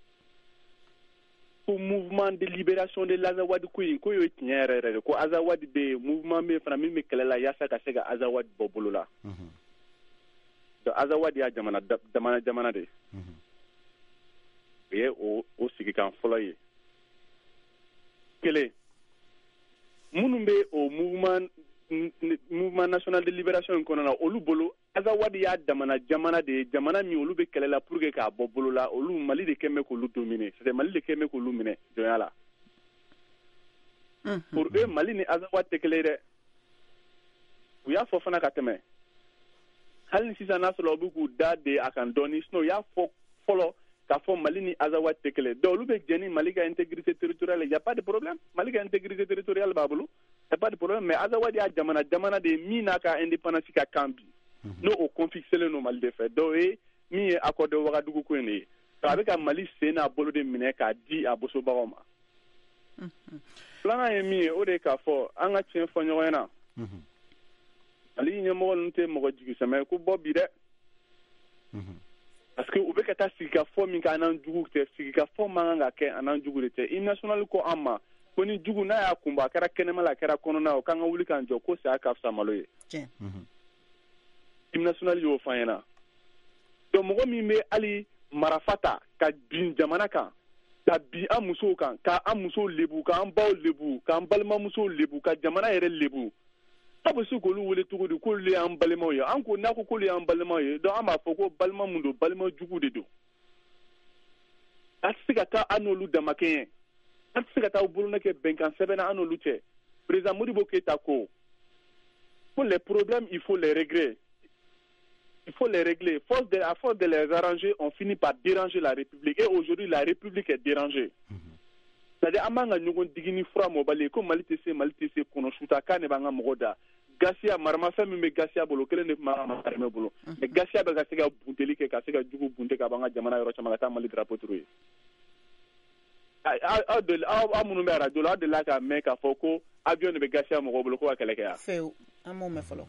ko mouvement de libération de l'Azawadi ko in ko y'o tiɲɛ yɛrɛ yɛrɛ de ko Azawadi bɛ yen mouvement bɛ yen fana min bɛ kɛlɛ la yaasa ka se ka Azawadi bɔ bolo la donc Azawadi y'a jamana de ye o ye o sigikan fɔlɔ ye kelen minnu bɛ o mouvement national de libération in kɔnɔna na olu bolo Azawadi y'a jamana de ye jamana min olu bɛ kɛlɛ la pour que k'a bɔ bolo la olu Mali de kɛn bɛ k'olu dominer c'est Mali de kɛn bɛ k'olu minɛ jɔnya la pour eux Mali ni Azawadi tɛ kelen ye dɛ u y'a fɔ fana ka tɛmɛ hali ni sisan n'a sɔrɔ u bɛ k'u da de a kan dɔɔni sinon u y'a fɔ fɔlɔ k'a fɔ Mali ni Azawadi tɛ kelen donc olu bɛ jɛ ni Mali ka intégrité territoriale il y a pas de problème Mali ka intégrité territoriale b'a bolo il y a pas de problème mais Azawadi y'a jamana de ye min n'a ka indépendance ka kan bi n'o o confisquelen no Mali de fɛ donc o ye min ye accord de Wagadugu ko in de ye a bɛ ka Mali sen n'a bolo de minɛ k'a di a bosobagaw ma filanan ye min ye o de ye k'a fɔ an ka tiɲɛ fɔ ɲɔgɔn ɲɛna ali ɲɛmɔgɔ ninnu tɛ mɔgɔ jigisɛmɛ ko bɔ bi dɛ parce que u bɛ ka taa sigikafɔ min kɛ an n'an jugu tɛ sigikafɔ man kan ka kɛ an n'an jugu de tɛ hymne national ko an ma ko ni jugu n'a y'a kunbɛ a kɛra kɛnɛma la a kɛra kɔnɔna o k'an ka wuli k'an jɔ ko saya ka fisa malo ye hymne national y'o fɔ an ɲɛna donc mɔgɔ min bɛ hali marafa ta ka bin jamana kan ka bin an musow kan ka an musow lebu k'an baw lebu k'an balimamusow lebu ka jamana yɛrɛ lebu a bɛ se k'olu wele cogo di k'olu y'an balimaw ye an ko n'a ko k'olu y'an balimaw ye donc an b'a fɔ ko balima mun don balima jugu de don a tɛ se ka taa an n'olu damakɛɲɛ an tɛ se ka taa u bolonɔ kɛ bɛnkan sɛbɛnna an n'olu cɛ président Modibo Keïta ko les problèmes il faut les régler. Il faut les régler. À force de les arranger, on finit par déranger la République. Et aujourd'hui, la République est dérangée. C'est-à-dire, amanga ñogon digini fura mobali ko malite se kono shuta kane banga mogoda. Gasia marama fɛn min bɛ Gasia bolo kelen de ma marama bolo. Mais Gasia bɛ ka se ka bunteli kɛ ka se ka jugu bunte ka banga jamana yɔrɔ caman ka taa Mali drapeau turu ye. Aw minnu bɛ radio la aw delila ka mɛn k'a fɔ ko avion de bɛ Gasia mɔgɔw bolo ko ka kɛlɛ kɛ yan. Fewu, an m'o mɛn fɔlɔ.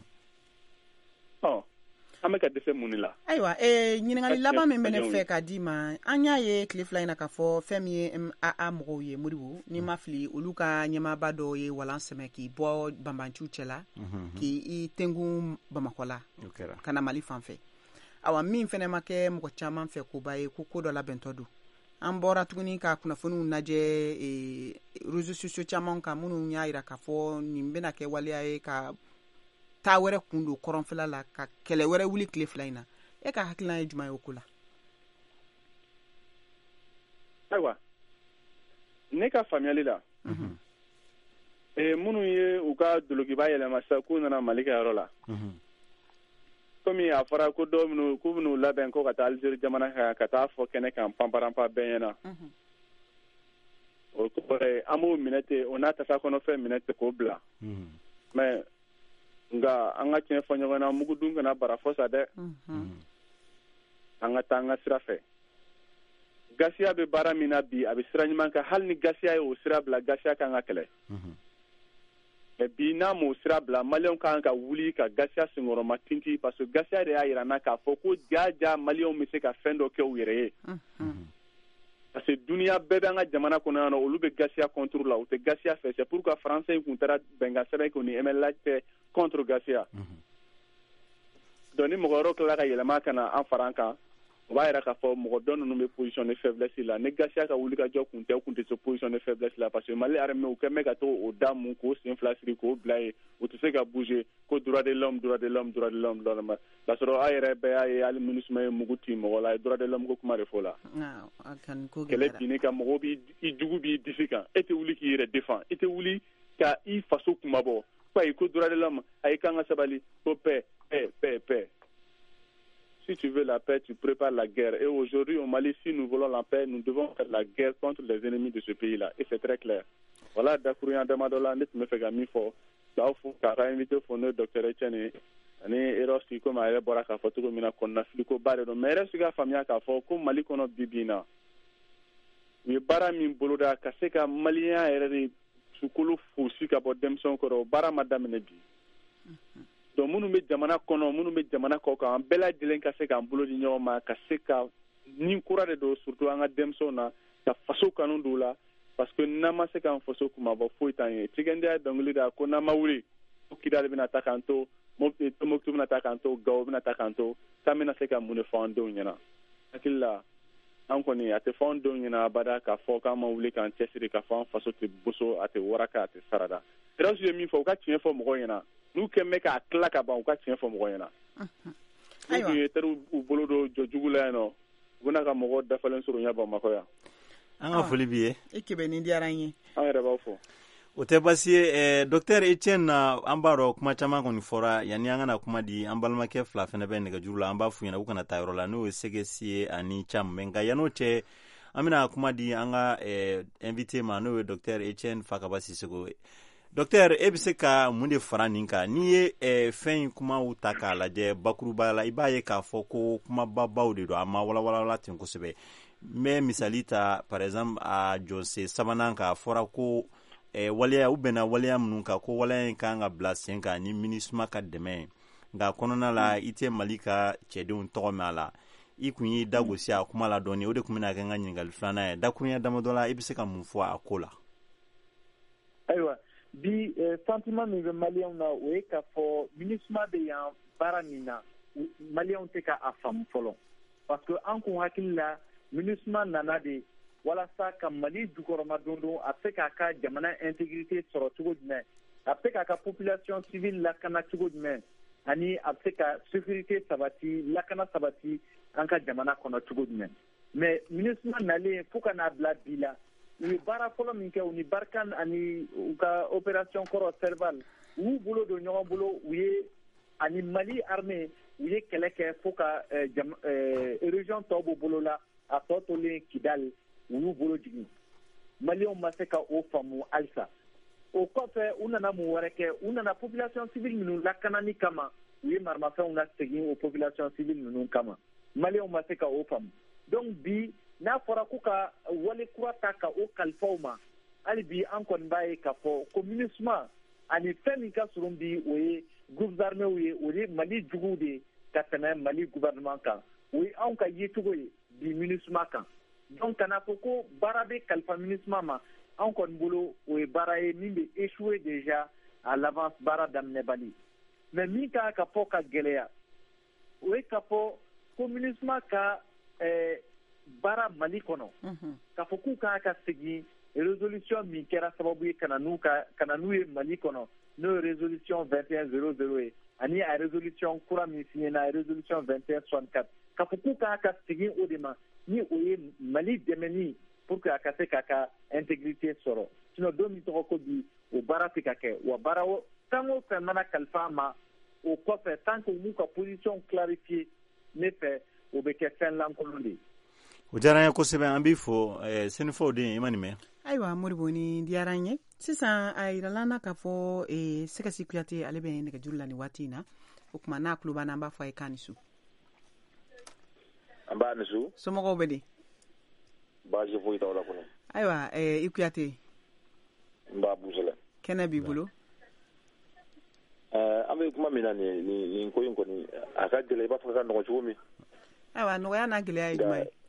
An bɛ ka dɛsɛ mun de la. Ayiwa ɲininkali laban min bɛ ne fɛ k'a d'i ma an y'a ye tile fila in na k'a fɔ fɛn min ye MAA mɔgɔw ye Modibo n'i ma fili olu ka ɲɛmaaba dɔw ye walan sɛmɛ k'i bɔ banbanciw cɛla k'i tengun Bamakɔ la ka na Mali fan fɛ awa min fɛnɛ ma kɛ mɔgɔ caman fɛ koba ye ko dɔ labɛntɔ don an bɔra tuguni ka kunnafoniw lajɛ réseaux sociaux caman kan minnu y'a yira k'a fɔ nin bɛna kɛ waleya ye ka taa wɛrɛ kun don kɔrɔnfɛla la ka kɛlɛ wɛrɛ wuli tile fila in na e ka hakilina ye jumɛn ye o ko la ayiwa ne ka faamuyali la minnu ye u ka dolokiba yɛlɛma sisan k'u nana Mali ka yɔrɔ la komi a fɔra ko dɔw minnu k'u bɛn'u labɛn ko ka taa Algérie jamana kan ka taa fɔ kɛnɛ kan panparanpa bɛɛ ɲɛna o kɔrɔ an b'o minɛ ten o n'a tasa kɔnɔfɛn minɛ ten k'o bila mais nga an ka tiɲɛ fɔ ɲɔgɔn na mugu dun kana bara fɔ sa dɛ an ka taa an ka sira fɛ Gasia bɛ baara min na bi a bɛ sira ɲuman kan hali ni Gasia ye o sira bila Gasia kan ka kɛlɛ mais bi n'a m'o sira bila maliyɛnw kan ka wuli ka Gasia senkɔrɔma tinti parce que Gasia de y'a yira n na k'a fɔ ko jaa maliyɛnw bɛ se ka fɛn dɔ kɛ u yɛrɛ ye parce que duniya bɛɛ bɛ an ka jamana kɔnɔ yan nɔ olu bɛ Gasia contre la u tɛ Gasia fɛ c'est pourquoi français in tun taara bɛnkan sɛbɛn kɛ u ni MLA cɛ contre Gasia donc ni mɔgɔ wɛrɛw tilala ka yɛlɛma ka na an fara an kan o b'a yira k'a fɔ mɔgɔ dɔ ninnu bɛ position de faiblesse la ni Gasia ka wuli ka jɔ kun tɛ se position de faiblesse la parce que Mali armée u kɛn bɛ ka to o da mun k'o sen fila siri k'o bila ye u tɛ se ka bouger ko droit de l'homme k'a sɔrɔ aw yɛrɛ bɛɛ y'a ye hali MINUSMA ye mugu ci mɔgɔ la a ye droit de l'homme ko kuma de fɔ la kɛlɛ binnen kan mɔgɔw b'i jugu b'i disi kan e tɛ wuli k'i yɛrɛ défend e tɛ wuli ka i faso kumabɔ ko ayi ko droit de l'homme ayi kan ka sabali ko paix. Si tu veux la paix, tu prépares la guerre. Et aujourd'hui, au Mali, si nous voulons la paix, nous devons faire la guerre contre les ennemis de ce pays-là. Et c'est très clair. Voilà, Dakourouyan Damadola, net me fait gagner fort. Là, il faut inviter le docteur Etienne. Ani eros qui comme à bora ka foto ko mina konna fliko bare do mere suga famia ka fo ko Mali kono bibina. Ni bara min boloda ka se ka malien ere sukulu fusi ka bo demson ko bara madame ne bi. Donc minnu bɛ jamana kɔnɔ minnu bɛ jamana kɔ kan an bɛɛ lajɛlen ka se k'an bolo di ɲɔgɔn ma ka se ka ni kura de don surtout an ka denmisɛnw na ka faso kanu don la parce que n'an ma se k'an faso kumabɔ foyi t'an ye Tigɛnde ye dɔnkili da ko n'an ma wuli ko Kidali bɛna ta k'an to Tombouctou bɛna ta k'an to Gao bɛna ta k'an to k'an bɛna se ka mun de fɔ an denw ɲɛna hakili la an kɔni a tɛ fɔ an denw ɲɛna abada k'a fɔ k'an ma wuli k'an cɛsiri k'a fɔ an faso tɛ boso a tɛ waraka a tɛ sarada Sirasiw ye min fɔ u ka tiɲɛ fɔ mɔgɔw ɲɛna n'u kɛn bɛ k'a tila ka ban u ka tiɲɛ fɔ mɔgɔ ɲɛna n'u tun ye teriw u bolo don jɔ jugu la yan nɔ u bɛna ka mɔgɔ dafalen sɔrɔ ɲɛ Bamakɔ yan an ka foli b'i ye i kɛbɛ nin diyara n ye an yɛrɛ b'aw fɔ o tɛ basi ye docteur Etienne an b'a dɔn kuma caman kɔni fɔra yanni an kana kuma di an balimakɛ fila fɛnɛ bɛ nɛgɛjuru la an b'a f'u ɲɛna u kana taa yɔrɔ la n'o ye Segesi ye ani Cam mais nka yann'o cɛ an bɛna kuma di an ka invité ma n'o ye docteur Etienne Fakaba Sisoko docteur e bɛ se ka mun de fara nin kan n'i ye fɛn in kumaw ta k'a lajɛ bakuruba la i b'a ye k'a fɔ ko kumababaw de don a ma walawala ten kosɛbɛ n bɛ misali ta par exemple a jɔsen sabanan k'a fɔra ko waleya u bɛnna waleya minnu kan ko waleya in kan ka bila sen kan ni MINUSMA ka dɛmɛ nga kɔnɔna la i tɛ Mali ka cɛdenw tɔgɔ mɛn a la i kun y'i da gosi a kuma la dɔɔni o de kun bɛna kɛ n ka ɲininkali filanan ye dakurunya damadɔ la i bɛ se ka mun fɔ a ko la. Ayiwa bi sentiment min bɛ maliyɛnw na o ye k'a fɔ MINUSMA bɛ yan baara min na maliyɛnw tɛ ka a faamu fɔlɔ parce que an kun hakili la MINUSMA nana de walasa ka Mali jukɔrɔma don a bɛ se k'a ka jamana intégrité sɔrɔ cogo jumɛn a bɛ se k'a ka population civile lakana cogo jumɛn ani a bɛ se ka sécurité sabati lakana sabati an ka jamana kɔnɔ cogo jumɛn mais MINUSMA nalen fo ka n'a bila bi la u ye baara fɔlɔ min kɛ u ni Barkhane ani u ka opération kɔrɔ Serval u y'u bolo don ɲɔgɔn bolo u ye ani Mali armée u ye kɛlɛ kɛ fo ka région tɔw b'u bolo la a tɔ tolen Kidal u y'u bolo jigin maliyɛnw ma se ka o faamu halisa o kɔfɛ u nana mun wɛrɛ kɛ u nana population civile minnu lakanani kama u ye maramafɛnw lasegin o population civile ninnu kama maliyɛnw ma se ka o faamu donc bi n'a fɔra k'u ka wale kura ta ka o kalifaw ma hali bi an kɔni b'a ye k'a fɔ ko MINUSMA ani fɛn min ka surun bi o ye groupes armés ye o ye Mali juguw de ka tɛmɛ Mali gouvernement kan o ye anw ka yecogo ye bi MINUSMA kan donc kana fɔ ko baara bɛ kalifa MINUSMA ma anw kɔni bolo o ye baara ye min bɛ échouer déjà à l'avance baara daminɛbali mais min ka ka fɔ ka gɛlɛya o ye k'a fɔ ko MINUSMA ka baara Mali kɔnɔ k'a fɔ k'u kan ka segin résolution min kɛra sababu ye kana n'u ye Mali kɔnɔ n'o ye résolution 2100 ye ani a résolution kura min signé na résolution 2164 k'a fɔ k'u kan ka segin o de ma ni o ye Mali dɛmɛni pour que a ka se k'a ka intégrité sɔrɔ sinon don min tɔgɔ ko bi o baara tɛ ka kɛ wa baara o fɛn o fɛn mana kalifa ma o kɔfɛ tant que u m'u ka position clarifier ne fɛ o bɛ kɛ fɛn lankolon de ye. O diyara n ye kosɛbɛ an b'i fo sɛnɛfɔw den i ma nin mɛn. Ayiwa Modibo ni diyara n ye sisan a yirala n na k'a fɔ Sɛgɛsi Kuyate ale bɛ nɛgɛjuru la nin waati in na o tuma n'a tulo b'an na an b'a fɔ a ye k'a ni su. An b'a ni su. Somɔgɔw bɛ di. Baasi foyi t'aw la kɔnɔ. Ayiwa i Kuyate. N b'a busɛlɛ. Kɛnɛ b'i bolo. An bɛ kuma min na nin ko in kɔni a ka gɛlɛn i b'a fɔ ka nɔgɔ cogo min. Ayiwa nɔgɔya n'a gɛlɛya ye jumɛn ye.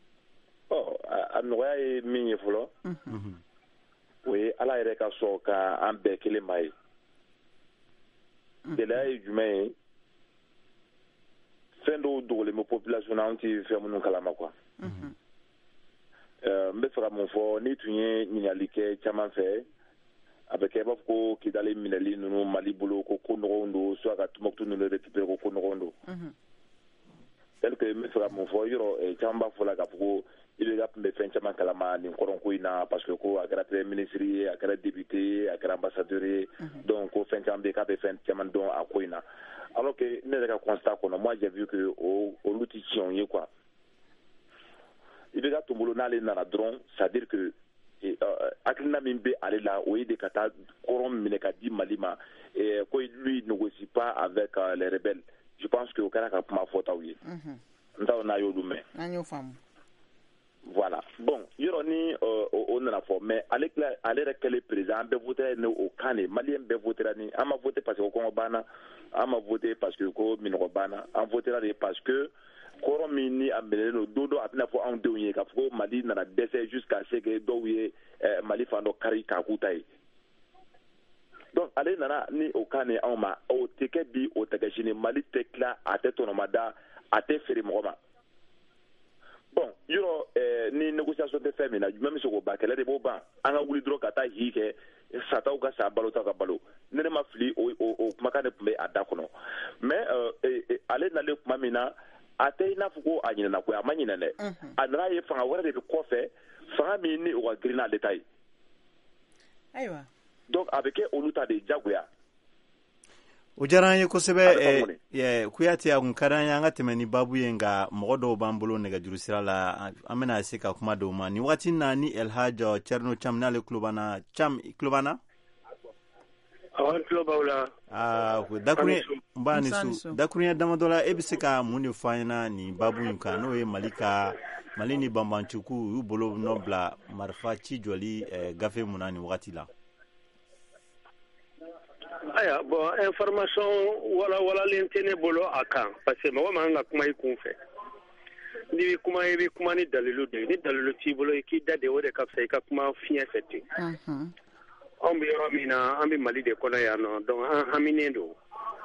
A nɔgɔya ye min ye fɔlɔ o ye Ala yɛrɛ ka sɔn ka an bɛɛ kelen ma ye gɛlɛya ye jumɛn ye fɛn dɔw dogolen bɛ population na an tɛ fɛn minnu kalama quoi n bɛ fɛ ka mun fɔ n'i tun ye ɲininkali kɛ caman fɛ a bɛ kɛ i b'a fɔ ko Kidali minɛli ninnu Mali bolo ko nɔgɔw don soit ka Tombouctou ninnu récupérer ko nɔgɔw don tel que n bɛ fɛ ka mun fɔ yɔrɔ caman b'a fɔ la k'a fɔ ko IBK tun bɛ fɛn caman kalama nin kɔrɔnko in na parce que ko a kɛra premier ministre ye a kɛra député ye a kɛra ambassadeur ye donc ko fɛn caman bɛ yen k'a bɛ fɛn caman dɔn a ko in na alors que ne yɛrɛ ka constat kɔnɔ moi j'ai vu que olu tɛ tiɲɛw ye quoi IBK tun bolo n'ale nana dɔrɔn c'est à dire que hakilina min bɛ ale la o ye de ka taa kɔrɔn minɛ ka di Mali ma ko lui négocie pas avec les rebelles je pense que o kɛra ka kuma fɔtaw ye n t'a dɔn n'a y'olu mɛn. An y'o faamu. Voilà. Bon, yɔrɔ ni o nana fɔ mais ale yɛrɛ kɛlen président an bɛɛ voté ni o kan de maliyɛn bɛɛ voté ni an ma voté parce que kɔngɔ banna an ma voté parce que ko minɔgɔ banna an voté de parce que kɔrɔ min ni a minɛlen don don a bɛna fɔ anw denw ye k'a fɔ ko Mali nana dɛsɛ jusqu'à ce que dɔw ye Mali fan dɔ kari k'a k'u ta ye donc ale nana ni o kan de anw ma o tɛ kɛ bi o tɛ kɛ sini Mali tɛ tila a tɛ tɔnɔma da a tɛ feere mɔgɔ ma. Bon, yɔrɔ ni négociation tɛ fɛn min na jumɛn bɛ se k'o ban kɛlɛ de b'o ban an ka wuli dɔrɔn ka taa hi kɛ sataw ka sa balotaw ka balo ne ma fili o kumakan de tun bɛ a da kɔnɔ mais ale nalen kuma min na a tɛ i n'a fɔ ko a ɲinɛna koyi a ma ɲinɛ dɛ a nana ye fanga wɛrɛ de bɛ kɔfɛ fanga min ni o ka girin n'ale ta ye ayiwa donc a bɛ kɛ olu ta de jagoya. O diyara an ye kosɛbɛ Kuyate a kun ka d'an ye an ka tɛmɛ ni baabu ye nka mɔgɔ dɔw b'an bolo nɛgɛjuru sira la an bɛna se ka kuma dɔw ma ni waati na ni Elhaja Thierno Cham n'ale tulo b'an na Cham i tulo b'an na. Awɔ n tulo b'aw la. Dakurunya damadɔ la e bɛ se ka mun de fɔ an ɲɛna nin baabu in kan n'o ye Mali ni banbancuku u y'u bolo nɔ bila marifa ci jɔli gafe mun na nin wagati la. aya bon information wala lente ne bolo akan parce que mɔgɔ man ka kuma i kun fɛ ni bi kuma i bi kuma ni dalilu de ni dalilu t'i bolo i k'i da de o de ka fisa i ka kuma fiɲɛ fɛ ten anw bɛ yɔrɔ min na an bɛ Mali de kɔnɔ yan nɔ donc an haminen don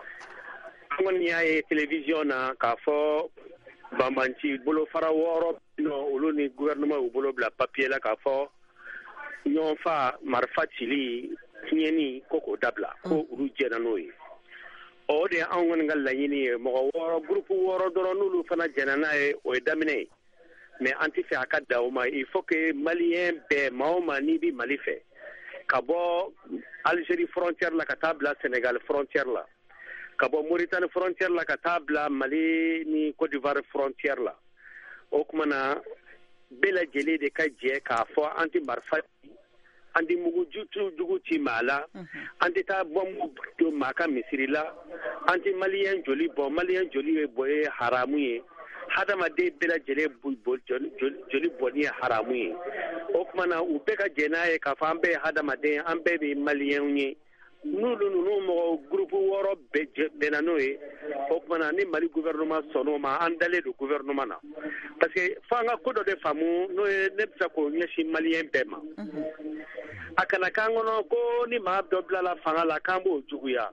an kɔni y'a ye télévision na k'a fɔ banbanci bolofara 6 olu ni gouvernement y'u bolo bila papier la k'a fɔ ɲɔgɔn fa marifa cili tiɲɛni ko k'o dabila ko olu jɛna n'o ye o de anw kɔni ka laɲini ye mɔgɔ 6 groupe 6 dɔrɔn n'olu fana jɛna n'a ye o ye daminɛ ye mais an tɛ fɛ a ka da o ma il faut que malien bɛɛ maa o maa n'i bi Mali fɛ ka bɔ Algérie frontière la ka taa bila Sénégal frontière la ka bɔ Mauritanie frontière la ka taa bila Mali ni Côte d'Ivoire frontière la o kuma na bɛɛ lajɛlen de ka jɛ k'a fɔ an tɛ marifa an tɛ mugu jugu ci maa la an tɛ taa bɔnbu don maa ka misiri la an tɛ maliyɛn joli bɔ maliyɛn joli ye haramu ye hadamaden bɛɛ lajɛlen joli bɔnni ye haramu ye o kuma na u bɛɛ ka jɛ n'a ye k'a fɔ an bɛɛ ye hadamaden an bɛɛ bɛ maliyɛnw ye n'olu ninnu mɔgɔ groupe 6 bɛnna n'o ye o kuma na ni Mali gouvernement sɔnn'o ma an dalen don gouvernement na parce que fo an ka ko dɔ de faamu n'o ye ne bɛ fɛ k'o ɲɛsin maliyɛn bɛɛ ma a kana k'an kɔnɔ ko ni maa dɔ bilala fanga la k'an b'o juguya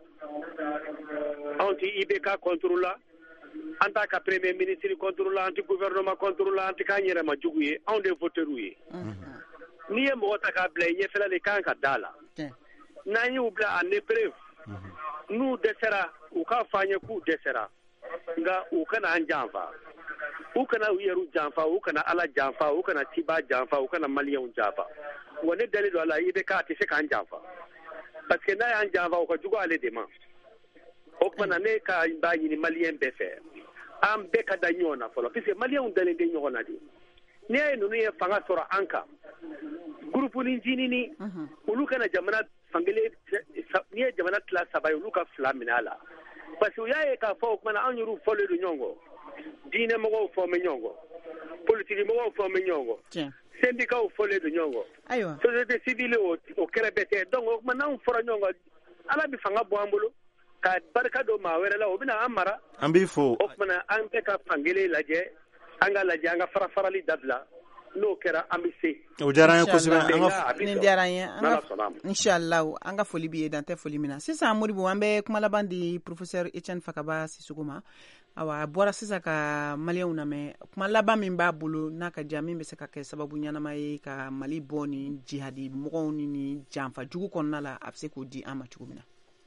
anw tɛ IBK contre la an t'a ka premier ministre contre la an tɛ gouvernement contre la an tɛ k'an yɛrɛ ma jugu ye anw de ye voteuru ye n'i ye mɔgɔ ta k'a bila i ɲɛfɛla de kan ka da la n'an y'u bila en épreuve n'u dɛsɛra u k'a fɔ an ye k'u dɛsɛra nka u kana an janfa u kana u yɛrɛ janfa u kana Ala janfa u kana Tiba janfa u kana maliyɛnw janfa wa ne dalen don a la IBK a tɛ se k'an janfa parce que n'a y'an janfa o ka jugu ale de ma o tuma na ne ka b'a ɲini maliyɛn bɛɛ fɛ an bɛɛ ka da ɲɔgɔn na fɔlɔ parce que maliyɛnw dalen tɛ ɲɔgɔn na de n'i y'a ye ninnu ye fanga sɔrɔ an kan groupe ni ɲinini olu kana jamana fankelen n'i ye jamana tila 3 ye olu ka 2 minɛ a la parce que u y'a ye k'a fɔ o tuma na an yɛrɛw fɔlen don ɲɔgɔn kɔ diinɛ mɔgɔw fɔlen ɲɔgɔn kɔ politique mɔgɔw fɔlen ɲɔgɔn kɔ syndicat fɔlen don ɲɔgɔn kɔ société civile o kɛrɛ bɛɛ tɛ donc o tuma n'anw fɔra ɲɔgɔn kɔ Ala bɛ fanga bɔ an bolo ka barika don maa wɛrɛ la o bɛna an mara an b'i fo o tuma na an bɛɛ ka fankelen lajɛ an ka lajɛ an ka fara-farali dabila n'o kɛra an bɛ se o diyara an ye kosɛbɛ nin diyara an ye inshallah an ka foli b'i ye dan tɛ foli min na sisan Modibo an bɛ kuma laban di professeur Etienne Fakaba Sissogo ma awa a bɔra sisan ka maliyɛnw lamɛn kuma laban min b'a bolo n'a ka jan min bɛ se ka kɛ sababu ɲɛnama ye ka Mali bɔ ni jihadi mɔgɔw ni janfa jugu kɔnɔna la a bɛ se k'o di an ma cogo min na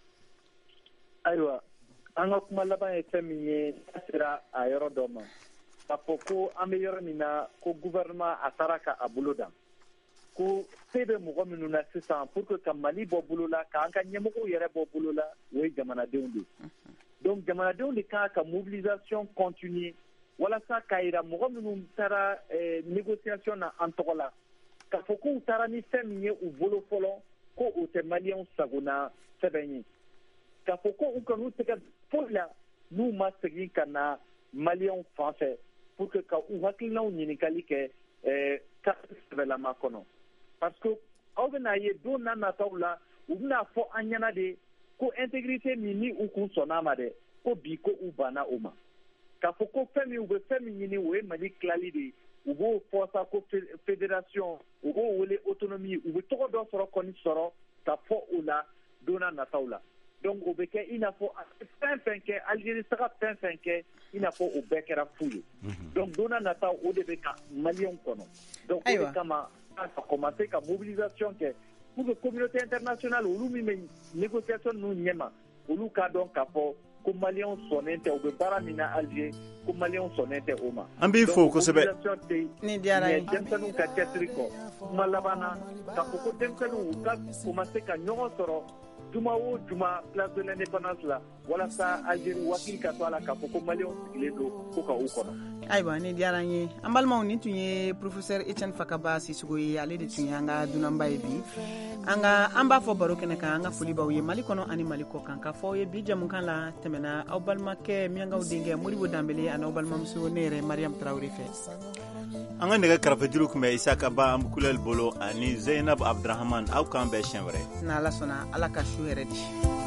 ayiwa an ka kuma laban ye fɛn min ye n'a sera a yɔrɔ dɔ ma k'a fɔ ko an bɛ yɔrɔ min na ko gouvernement a taara ka a bolo dan ko se bɛ mɔgɔ minnu na sisan pour que ka Mali bɔ bolo la k'an ka ɲɛmɔgɔw yɛrɛ bɔ bolo la o ye jamanadenw de donc jamanadenw de kan ka mobilisation continue walasa k'a jira mɔgɔ minnu taara négociation na an tɔgɔ la k'a fɔ k'u taara ni fɛn min ye u bolo fɔlɔ ko o tɛ maliyɛnw sagona sɛbɛn ye k'a fɔ ko u kan'u tɛgɛ foyi la n'u ma segin ka na maliyɛnw fan fɛ pour que ka u hakilinaw ɲininkali kɛ carte sɛbɛlama kɔnɔ parce que aw bɛna ye don n'a nataw la u bɛna fɔ an ɲɛna de ko intégrité min ni u kun sɔnna ma dɛ ko bi ko u banna o ma k'a fɔ ko fɛn min u bɛ fɛn min ɲini o ye Mali tilali de ye u b'o fɔ sa ko fédération u b'o wele autonomie u bɛ tɔgɔ dɔ sɔrɔ kɔni sɔrɔ ka fɔ o la don n'a nataw la donc o bɛ kɛ i n'a fɔ fɛn fɛn kɛ Algérie saga fɛn fɛn kɛ i n'a fɔ o bɛɛ kɛra fu ye donc don n'a nataw o de bɛ ka maliyɛnw kɔnɔ donc o de kama an ka commencer ka mobilisation kɛ pour que communauté internationale olu min bɛ négociation ninnu ɲɛma olu k'a dɔn k'a fɔ ko maliyɛnw sɔnnen tɛ u bɛ baara min na Alger ko maliyɛnw sɔnnen tɛ o ma an b'i fo kosɛbɛ ni diyara ye denmisɛnninw ka cɛsiri kɔ kuma laban na k'a fɔ ko denmisɛnninw u ka commencer ka ɲɔgɔn sɔrɔ juma o juma place de l'indépendance la walasa Algérie wakili ka to a la k'a fɔ ko maliyɛnw sigilen don ko ka u kɔnɔ ayiwa ni diyara n ye an balimaw nin tun ye professeur Etienne Fakaba Sissogo ye ale de tun ye an ka dunanba ye bi an b'a fɔ baro kɛnɛ kan an ka foli b'aw ye Mali kɔnɔ ani Mali kɔ kan k'a fɔ aw ye bi jamukan la tɛmɛna aw balimakɛ Miyangaw denkɛ Modibo Danbele ani aw balimamuso ne yɛrɛ Mariam Traoré fɛ an ka nɛgɛ kɛrɛfɛjuru tun bɛ Isaka Ba Ambukulɛli bolo ani Zainab Abdrahaman aw k'an bɛɛ siɲɛ wɛrɛ n'Ala sɔnna Ala ka su yɛrɛ di